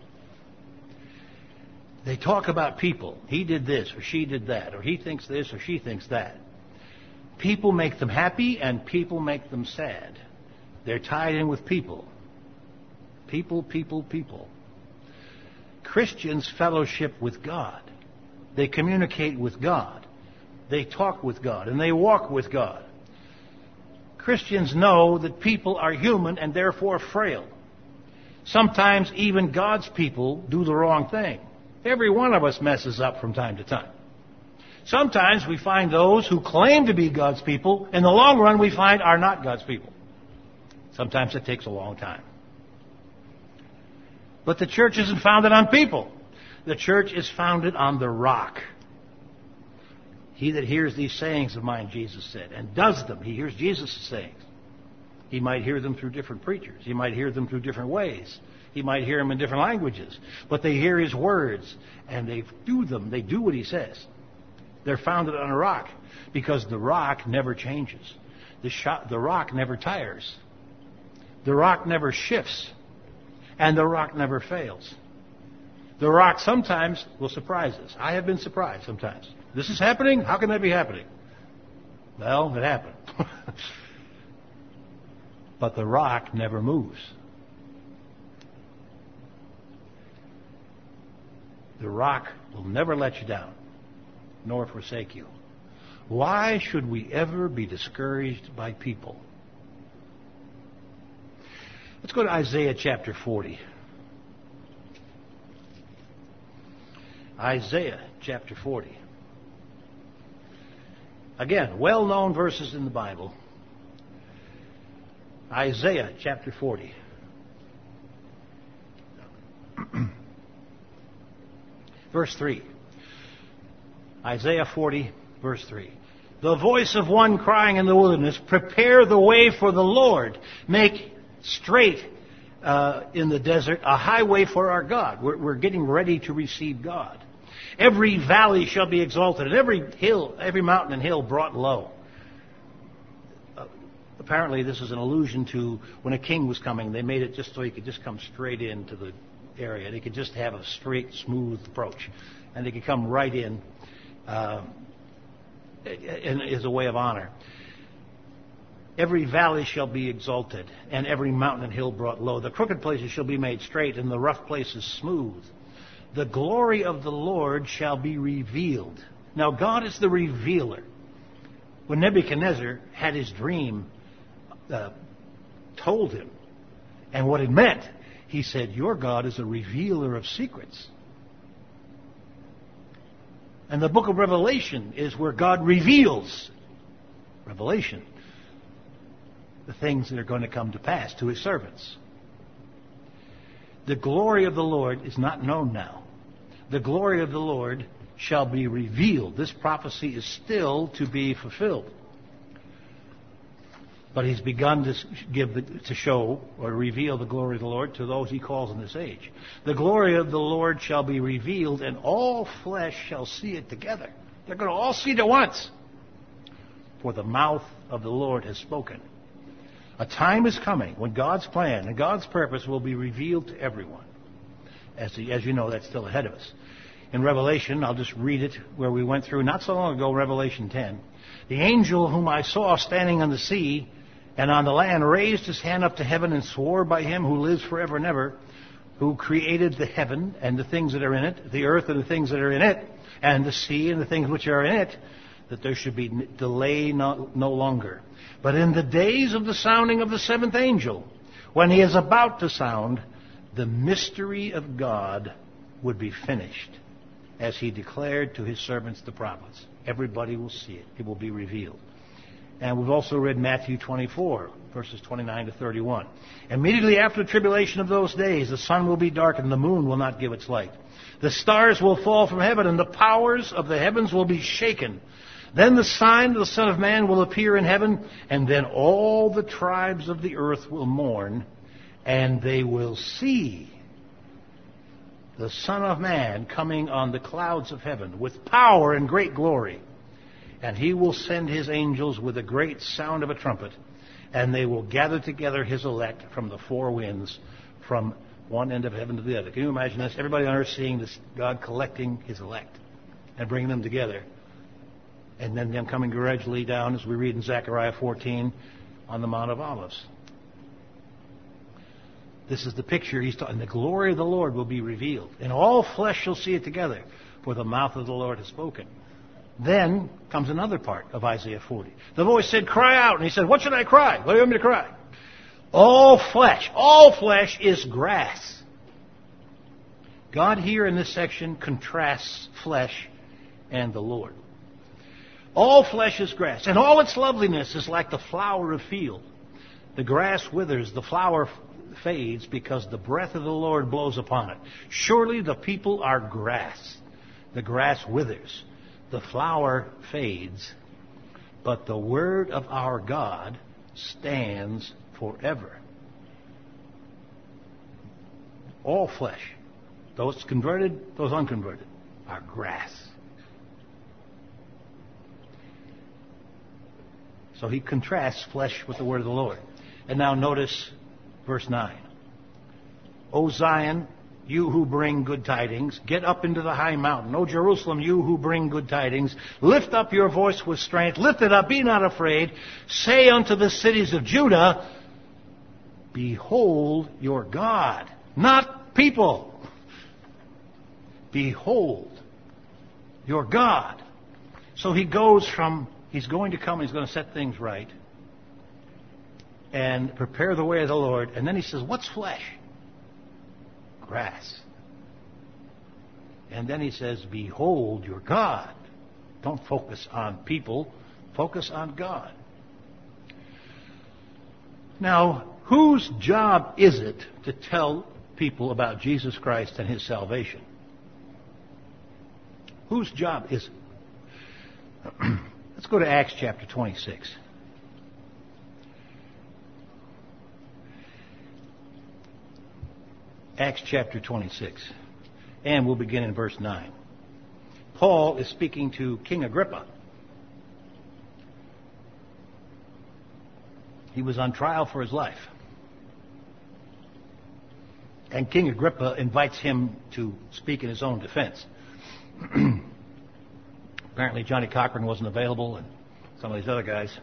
They talk about people. He did this, or she did that, or he thinks this, or she thinks that. People make them happy, and people make them sad. They're tied in with people. People, people, people. Christians fellowship with God. They communicate with God. They talk with God, and they walk with God. Christians know that people are human and therefore frail. Sometimes even God's people do the wrong thing. Every one of us messes up from time to time. Sometimes we find those who claim to be God's people, in the long run we find are not God's people. Sometimes it takes a long time. But the church isn't founded on people. The church is founded on the rock. He that hears these sayings of mine, Jesus said, and does them, he hears Jesus' sayings. He might hear them through different preachers. He might hear them through different ways. He might hear them in different languages. But they hear his words, and they do them. They do what he says. They're founded on a rock, because the rock never changes. The rock never tires. The rock never shifts. And the rock never fails. The rock sometimes will surprise us. I have been surprised sometimes. This is happening? How can that be happening? Well, it happened. But the rock never moves. The rock will never let you down, nor forsake you. Why should we ever be discouraged by people? Let's go to Isaiah chapter 40. Isaiah chapter 40. Again, well-known verses in the Bible. Isaiah chapter 40. Verse 3. Isaiah 40, verse 3. The voice of one crying in the wilderness, prepare the way for the Lord. Make straight in the desert a highway for our God. We're getting ready to receive God. Every valley shall be exalted, and every hill, every mountain and hill brought low. Apparently, this is an allusion to when a king was coming. They made it just so he could just come straight into the area. They could just have a straight, smooth approach. And they could come right in as a way of honor. Every valley shall be exalted, and every mountain and hill brought low. The crooked places shall be made straight, and the rough places smooth. The glory of the Lord shall be revealed. Now, God is the revealer. When Nebuchadnezzar had his dream told him, and what it meant, he said, your God is a revealer of secrets. And the book of Revelation is where God reveals, revelation, the things that are going to come to pass to his servants. The glory of the Lord is not known now. The glory of the Lord shall be revealed. This prophecy is still to be fulfilled. But he's begun to show or reveal the glory of the Lord to those he calls in this age. The glory of the Lord shall be revealed, and all flesh shall see it together. They're going to all see it at once. For the mouth of the Lord has spoken. A time is coming when God's plan and God's purpose will be revealed to everyone. As you know, that's still ahead of us. In Revelation, I'll just read it where we went through not so long ago, Revelation 10. The angel whom I saw standing on the sea and on the land raised his hand up to heaven and swore by him who lives forever and ever, who created the heaven and the things that are in it, the earth and the things that are in it, and the sea and the things which are in it, that there should be delay no longer. But in the days of the sounding of the seventh angel, when he is about to sound, the mystery of God would be finished, as he declared to his servants the prophets. Everybody will see it. It will be revealed. And we've also read Matthew 24, verses 29 to 31. Immediately after the tribulation of those days, the sun will be darkened, the moon will not give its light. The stars will fall from heaven, and the powers of the heavens will be shaken. Then the sign of the Son of Man will appear in heaven, and then all the tribes of the earth will mourn, and they will see the Son of Man coming on the clouds of heaven with power and great glory. And he will send his angels with a great sound of a trumpet, and they will gather together his elect from the four winds, from one end of heaven to the other. Can you imagine this? Everybody on earth seeing this, God collecting his elect and bringing them together. And then them coming gradually down, as we read in Zechariah 14, on the Mount of Olives. This is the picture he's talking. The glory of the Lord will be revealed, and all flesh shall see it together, for the mouth of the Lord has spoken. Then comes another part of Isaiah 40. The voice said, cry out. And he said, what should I cry? What do you want me to cry? All flesh is grass. God here in this section contrasts flesh and the Lord. All flesh is grass, and all its loveliness is like the flower of field. The grass withers, the flower fades, because the breath of the Lord blows upon it. Surely the people are grass. The grass withers, the flower fades, but the word of our God stands forever. All flesh, those converted, those unconverted, are grass. So he contrasts flesh with the word of the Lord. And now notice verse 9. O Zion, you who bring good tidings, get up into the high mountain. O Jerusalem, you who bring good tidings, lift up your voice with strength. Lift it up, be not afraid. Say unto the cities of Judah, behold your God. Not people. Behold your God. So he goes from, he's going to come, he's going to set things right and prepare the way of the Lord. And then he says, what's flesh? Grass. And then he says, behold your God. Don't focus on people. Focus on God. Now, whose job is it to tell people about Jesus Christ and his salvation? Whose job is it? Let's go to Acts chapter 26. Acts chapter 26. And we'll begin in verse 9. Paul is speaking to King Agrippa. He was on trial for his life. And King Agrippa invites him to speak in his own defense. Apparently Johnny Cochran wasn't available, and some of these other guys.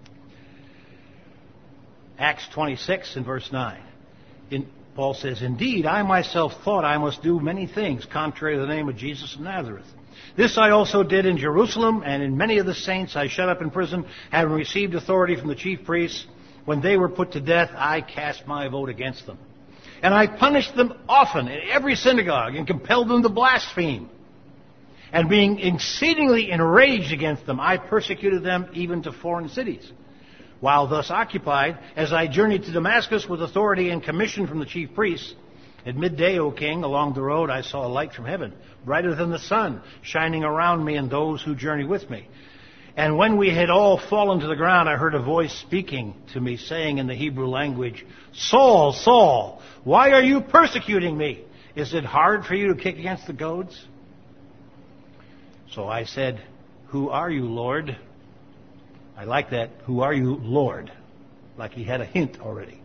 Acts 26 and verse 9. Paul says, "Indeed, I myself thought I must do many things contrary to the name of Jesus of Nazareth. This I also did in Jerusalem, and in many of the saints I shut up in prison, having received authority from the chief priests. When they were put to death, I cast my vote against them. And I punished them often in every synagogue, and compelled them to blaspheme. And being exceedingly enraged against them, I persecuted them even to foreign cities. While thus occupied, as I journeyed to Damascus with authority and commission from the chief priests, at midday, O king, along the road I saw a light from heaven, brighter than the sun, shining around me and those who journeyed with me. And when we had all fallen to the ground, I heard a voice speaking to me, saying in the Hebrew language, 'Saul, Saul, why are you persecuting me? Is it hard for you to kick against the goads?' So I said, 'Who are you, Lord?' I like that. 'Who are you, Lord?' Like he had a hint already.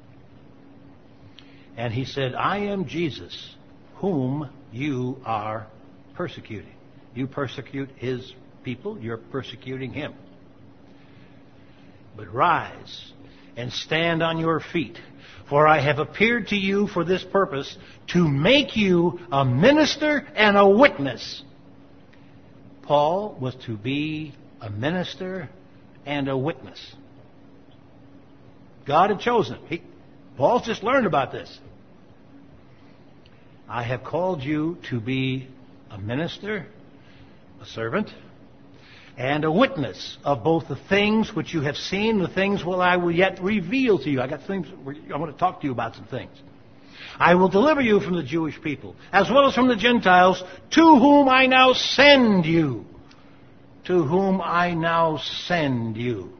And he said, 'I am Jesus, whom you are persecuting.'" You persecute his people, you're persecuting him. "But rise and stand on your feet, for I have appeared to you for this purpose, to make you a minister and a witness." Paul was to be a minister and a witness. God had chosen him. Paul's just learned about this. "I have called you to be a minister, a servant, and a witness of both the things which you have seen, the things which I will yet reveal to you." I got things, I want to talk to you about some things. "I will deliver you from the Jewish people, as well as from the Gentiles, to whom I now send you." To whom I now send you.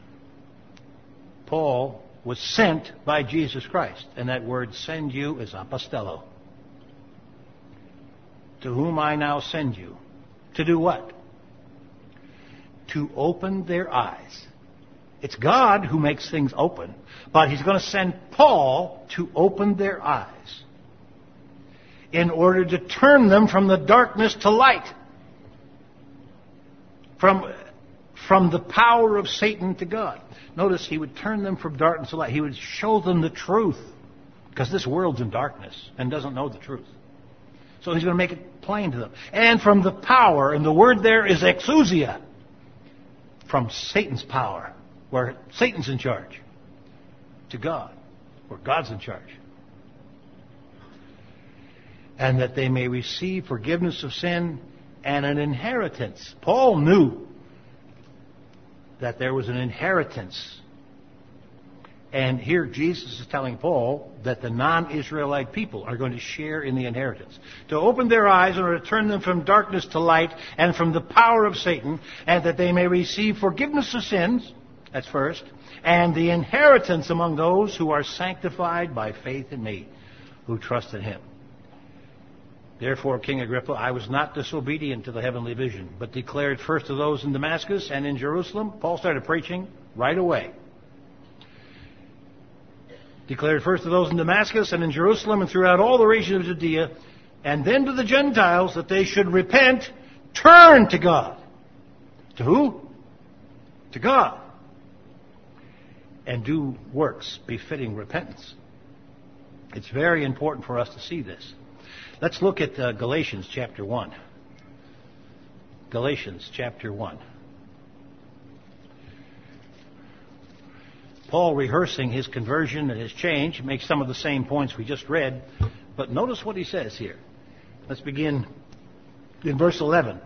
Paul was sent by Jesus Christ, and that word "send you" is apostello. To whom I now send you. To do what? To open their eyes. It's God who makes things open, but he's going to send Paul to open their eyes in order to turn them from the darkness to light. From the power of Satan to God. Notice he would turn them from darkness to light. He would show them the truth. Because this world's in darkness and doesn't know the truth. So he's going to make it plain to them. And from the power, and the word there is exousia. From Satan's power, where Satan's in charge, to God, where God's in charge. And that they may receive forgiveness of sin and an inheritance. Paul knew that there was an inheritance. And here Jesus is telling Paul that the non-Israelite people are going to share in the inheritance. To open their eyes in order to turn them from darkness to light and from the power of Satan, and that they may receive forgiveness of sins, that's first, and the inheritance among those who are sanctified by faith in me, who trust in him. Therefore, King Agrippa, I was not disobedient to the heavenly vision, but declared first to those in Damascus and in Jerusalem. Paul started preaching right away. Declared first to those in Damascus and in Jerusalem and throughout all the region of Judea, and then to the Gentiles that they should repent, turn to God. To who? To God. And do works befitting repentance. It's very important for us to see this. Let's look at Galatians chapter 1. Galatians chapter 1. Paul, rehearsing his conversion and his change, makes some of the same points we just read. But notice what he says here. Let's begin in verse 11.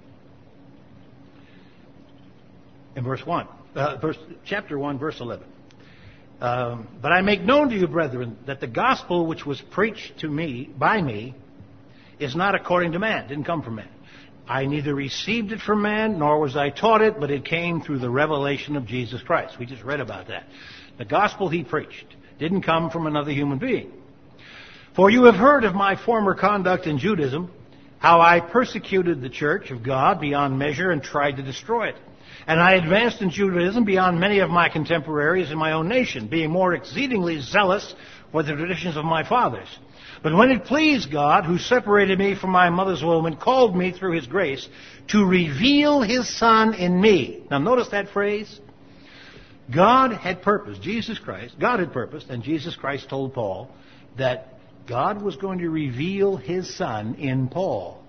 In verse 1. Chapter 1, verse 11. But I make known to you, brethren, that the gospel which was preached to me, by me, is not according to man. It didn't come from man. I neither received it from man, nor was I taught it, but it came through the revelation of Jesus Christ. We just read about that. The gospel he preached didn't come from another human being. For you have heard of my former conduct in Judaism, how I persecuted the church of God beyond measure and tried to destroy it. And I advanced in Judaism beyond many of my contemporaries in my own nation, being more exceedingly zealous for the traditions of my fathers. But when it pleased God, who separated me from my mother's womb and called me through His grace to reveal His Son in me. Now notice that phrase. God had purposed, God had purposed, and Jesus Christ told Paul that God was going to reveal His Son in Paul.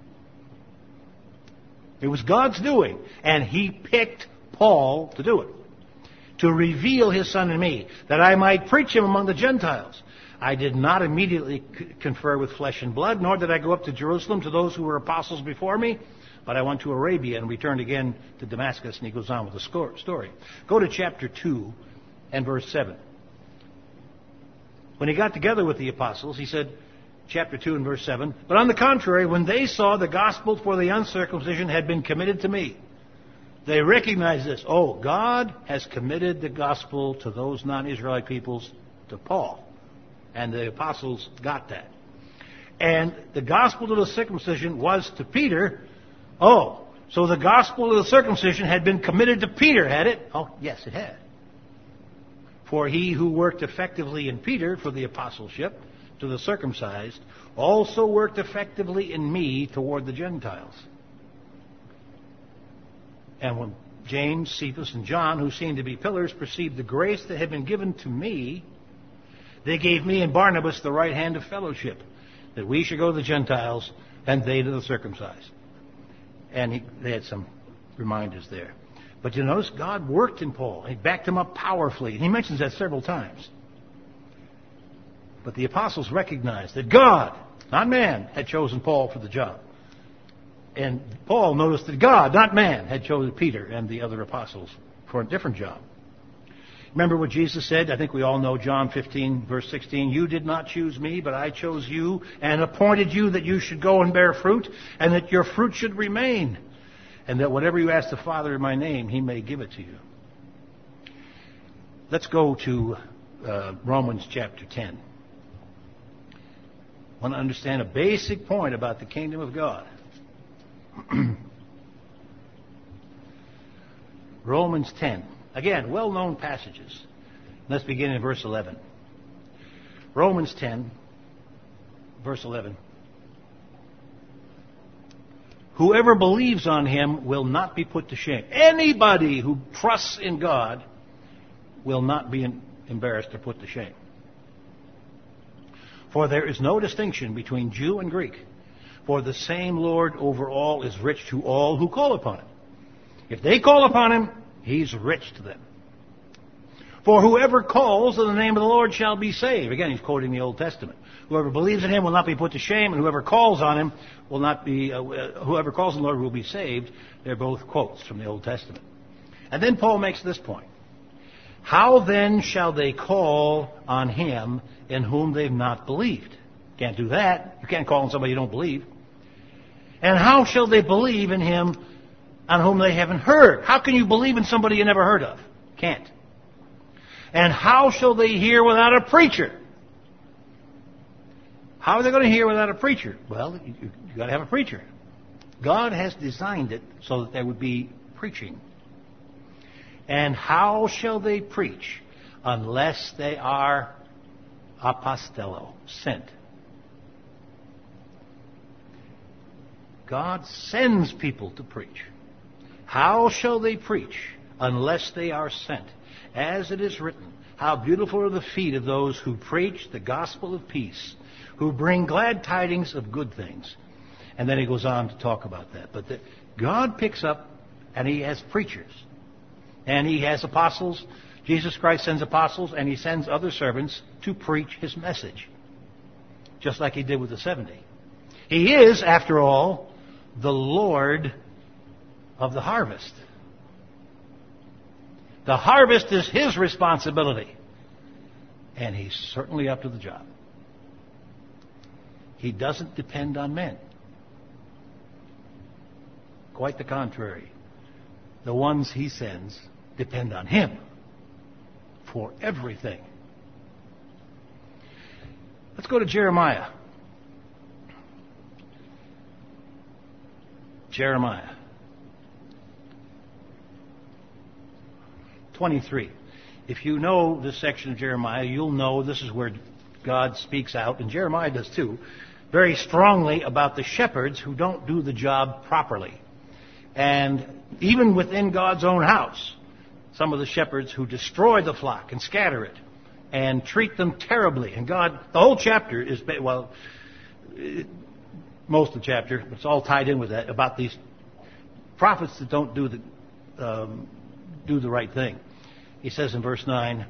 It was God's doing, and He picked Paul to do it. To reveal His Son in me, that I might preach Him among the Gentiles. I did not immediately confer with flesh and blood, nor did I go up to Jerusalem to those who were apostles before me, but I went to Arabia and returned again to Damascus, and he goes on with the story. Go to chapter 2 and verse 7. When he got together with the apostles, he said, chapter 2 and verse 7, but on the contrary, when they saw the gospel for the uncircumcision had been committed to me, they recognized this. Oh, God has committed the gospel to those non-Israelite peoples to Paul. And the apostles got that. And the gospel to the circumcision was to Peter. Oh, so the gospel of the circumcision had been committed to Peter, had it? Oh, yes, it had. For he who worked effectively in Peter for the apostleship to the circumcised also worked effectively in me toward the Gentiles. And when James, Cephas, and John, who seemed to be pillars, perceived the grace that had been given to me, they gave me and Barnabas the right hand of fellowship, that we should go to the Gentiles and they to the circumcised. And they had some reminders there. But you notice God worked in Paul. He backed him up powerfully. And he mentions that several times. But the apostles recognized that God, not man, had chosen Paul for the job. And Paul noticed that God, not man, had chosen Peter and the other apostles for a different job. Remember what Jesus said? I think we all know John 15, verse 16. You did not choose me, but I chose you and appointed you that you should go and bear fruit, and that your fruit should remain, and that whatever you ask the Father in my name, He may give it to you. Let's go to Romans chapter 10. I want to understand a basic point about the kingdom of God. Romans 10. Again, well-known passages. Let's begin in verse 11. Romans 10, verse 11. Whoever believes on Him will not be put to shame. Anybody who trusts in God will not be embarrassed or put to shame. For there is no distinction between Jew and Greek. For the same Lord over all is rich to all who call upon Him. If they call upon Him, He's rich to them. For whoever calls on the name of the Lord shall be saved. Again, he's quoting the Old Testament. Whoever believes in Him will not be put to shame, and whoever calls on Him will not be. Whoever calls on the Lord will be saved. They're both quotes from the Old Testament. And then Paul makes this point: how then shall they call on Him in whom they've not believed? Can't do that. You can't call on somebody you don't believe. And how shall they believe in Him on whom they haven't heard? How can you believe in somebody you never heard of? Can't. And how shall they hear without a preacher? How are they going to hear without a preacher? Well, you've got to have a preacher. God has designed it so that there would be preaching. And how shall they preach unless they are apostello, sent? God sends people to preach. How shall they preach unless they are sent? As it is written, how beautiful are the feet of those who preach the gospel of peace, who bring glad tidings of good things. And then he goes on to talk about that. But God picks up, and He has preachers. And He has apostles. Jesus Christ sends apostles, and He sends other servants to preach His message. Just like He did with the 70. He is, after all, the Lord of the harvest. The harvest is His responsibility. And He's certainly up to the job. He doesn't depend on men. Quite the contrary. The ones He sends depend on Him for everything. Let's go to Jeremiah. 23. If you know this section of Jeremiah, you'll know this is where God speaks out, and Jeremiah does too, very strongly about the shepherds who don't do the job properly. And even within God's own house, some of the shepherds who destroy the flock and scatter it and treat them terribly. And God, the whole chapter is, most of the chapter, it's all tied in with that, about these prophets that don't do the right thing. He says in verse 9,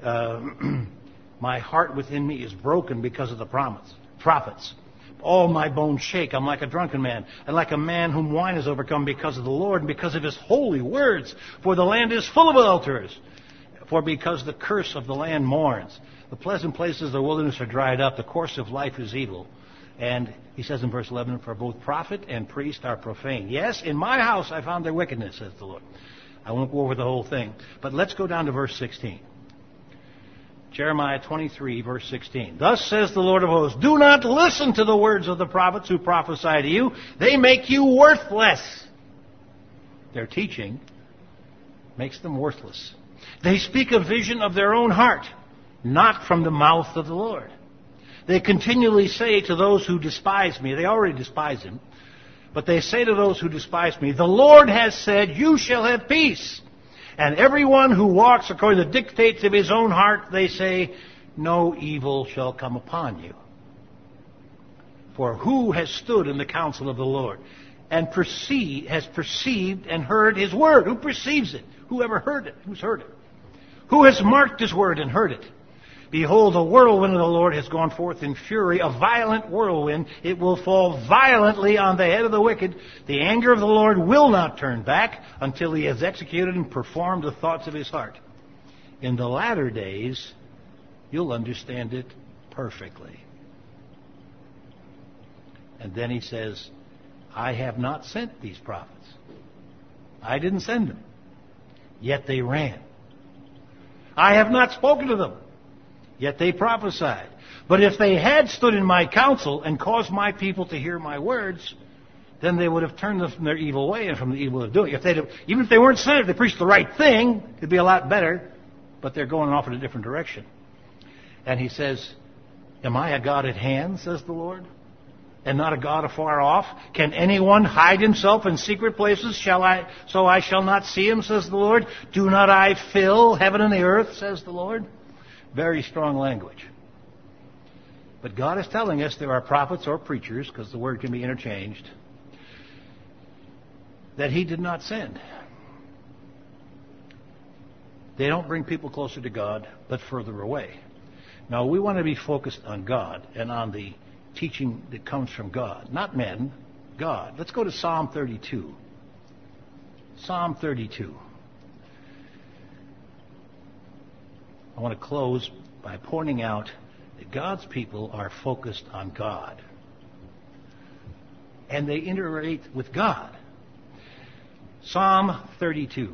my heart within me is broken because of the prophets. All my bones shake. I'm like a drunken man, and like a man whom wine has overcome because of the Lord and because of his holy words. For the land is full of adulterers. For because the curse of the land mourns. The pleasant places of the wilderness are dried up. The course of life is evil. And he says in verse 11, for both prophet and priest are profane. Yes, in my house I found their wickedness, says the Lord. I won't go over the whole thing. But let's go down to verse 16. Jeremiah 23, verse 16. Thus says the Lord of hosts, do not listen to the words of the prophets who prophesy to you. They make you worthless. Their teaching makes them worthless. They speak a vision of their own heart, not from the mouth of the Lord. They continually say to those who despise me, they already despise him, but they say to those who despise me, the Lord has said, you shall have peace. And everyone who walks according to the dictates of his own heart, they say, no evil shall come upon you. For who has stood in the counsel of the Lord and has perceived and heard his word? Who perceives it? Who ever heard it? Who's heard it? Who has marked his word and heard it? Behold, the whirlwind of the Lord has gone forth in fury, a violent whirlwind. It will fall violently on the head of the wicked. The anger of the Lord will not turn back until he has executed and performed the thoughts of his heart. In the latter days, you'll understand it perfectly. And then he says, I have not sent these prophets. I didn't send them. Yet they ran. I have not spoken to them. Yet they prophesied. But if they had stood in my counsel and caused my people to hear my words, then they would have turned from their evil way and from the evil of doing. Even if they weren't sent, if they preached the right thing, it'd be a lot better. But they're going off in a different direction. And he says, am I a God at hand, says the Lord, and not a God afar off? Can anyone hide himself in secret places? So I shall not see him, says the Lord. Do not I fill heaven and the earth, says the Lord? Very strong language. But God is telling us there are prophets or preachers, because the word can be interchanged, that he did not send. They don't bring people closer to God, but further away. Now, we want to be focused on God and on the teaching that comes from God. Not men, God. Let's go to Psalm 32. Psalm 32. I want to close by pointing out that God's people are focused on God. And they interrelate with God. Psalm 32.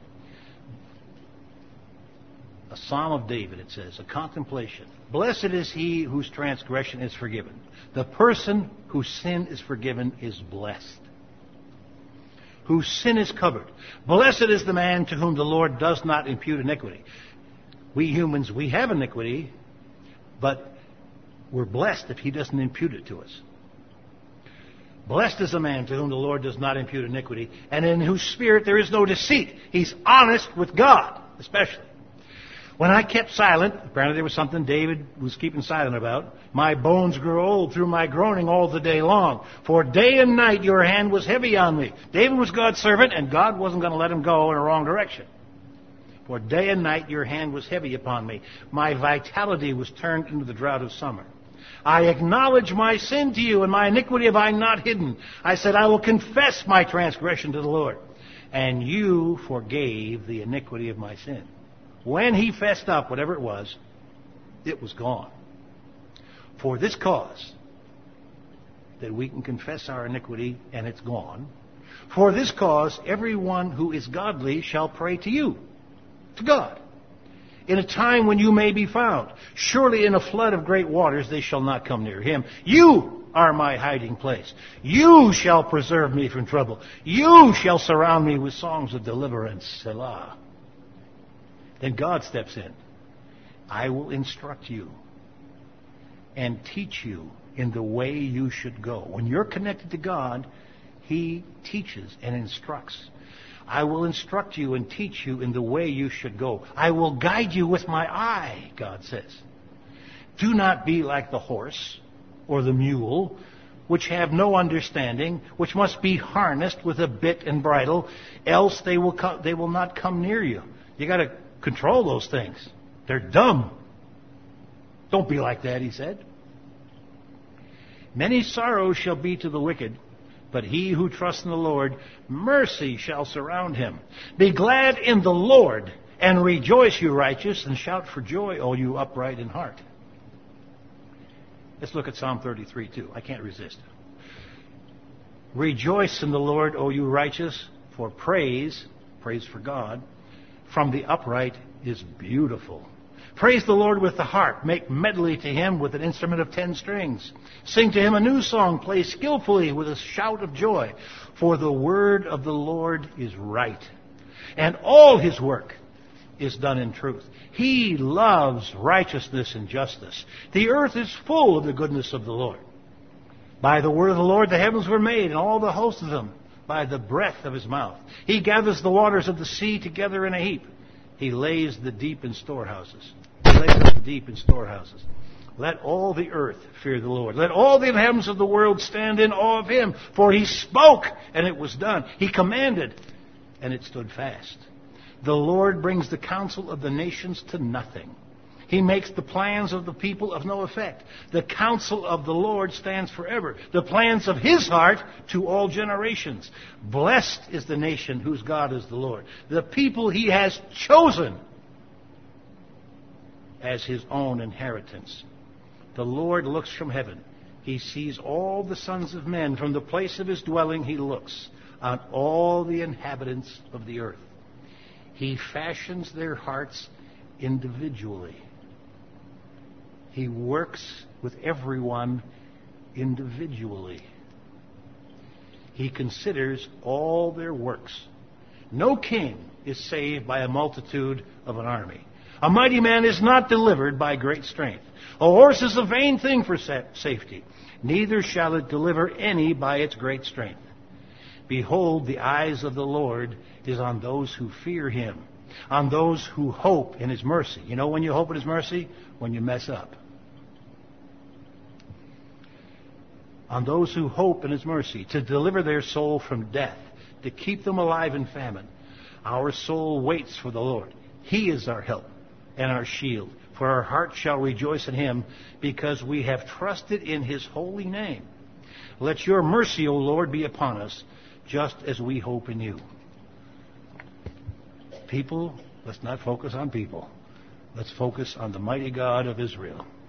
A psalm of David, it says, a contemplation. Blessed is he whose transgression is forgiven. The person whose sin is forgiven is blessed. Whose sin is covered. Blessed is the man to whom the Lord does not impute iniquity. We humans, we have iniquity, but we're blessed if he doesn't impute it to us. Blessed is the man to whom the Lord does not impute iniquity, and in whose spirit there is no deceit. He's honest with God, especially. When I kept silent, apparently there was something David was keeping silent about, my bones grew old through my groaning all the day long. For day and night your hand was heavy on me. David was God's servant, and God wasn't going to let him go in a wrong direction. For day and night your hand was heavy upon me. My vitality was turned into the drought of summer. I acknowledge my sin to you, and my iniquity have I not hidden. I said, I will confess my transgression to the Lord. And you forgave the iniquity of my sin. When he fessed up, whatever it was gone. For this cause, that we can confess our iniquity and it's gone. For this cause, everyone who is godly shall pray to you, to God, in a time when you may be found. Surely in a flood of great waters they shall not come near him. You are my hiding place. You shall preserve me from trouble. You shall surround me with songs of deliverance. Selah. Then God steps in. I will instruct you and teach you in the way you should go. When you're connected to God, He teaches and instructs. I will instruct you and teach you in the way you should go. I will guide you with my eye, God says. Do not be like the horse or the mule, which have no understanding, which must be harnessed with a bit and bridle, else they will not come near you. You got to control those things. They're dumb. Don't be like that, He said. Many sorrows shall be to the wicked, but he who trusts in the Lord, mercy shall surround him. Be glad in the Lord, and rejoice, you righteous, and shout for joy, O you upright in heart. Let's look at Psalm 33 too. I can't resist. Rejoice in the Lord, O you righteous, for praise for God, from the upright is beautiful. Praise the Lord with the harp. Make medley to Him with an instrument of 10 strings. Sing to Him a new song. Play skillfully with a shout of joy. For the word of the Lord is right, and all His work is done in truth. He loves righteousness and justice. The earth is full of the goodness of the Lord. By the word of the Lord the heavens were made, and all the host of them by the breath of His mouth. He gathers the waters of the sea together in a heap. He lays the deep in storehouses. He lays up the deep in storehouses. Let all the earth fear the Lord. Let all the inhabitants of the world stand in awe of Him. For He spoke, and it was done. He commanded, and it stood fast. The Lord brings the counsel of the nations to nothing. He makes the plans of the people of no effect. The counsel of the Lord stands forever. The plans of His heart to all generations. Blessed is the nation whose God is the Lord. The people He has chosen as His own inheritance. The Lord looks from heaven. He sees all the sons of men. From the place of His dwelling He looks on all the inhabitants of the earth. He fashions their hearts individually. He works with everyone individually. He considers all their works. No king is saved by a multitude of an army. A mighty man is not delivered by great strength. A horse is a vain thing for safety. Neither shall it deliver any by its great strength. Behold, the eyes of the Lord is on those who fear Him, on those who hope in His mercy. You know when you hope in His mercy? When you mess up. On those who hope in His mercy, to deliver their soul from death, to keep them alive in famine. Our soul waits for the Lord. He is our help and our shield. For our heart shall rejoice in Him, because we have trusted in His holy name. Let your mercy, O Lord, be upon us, just as we hope in you. People, let's not focus on people. Let's focus on the mighty God of Israel.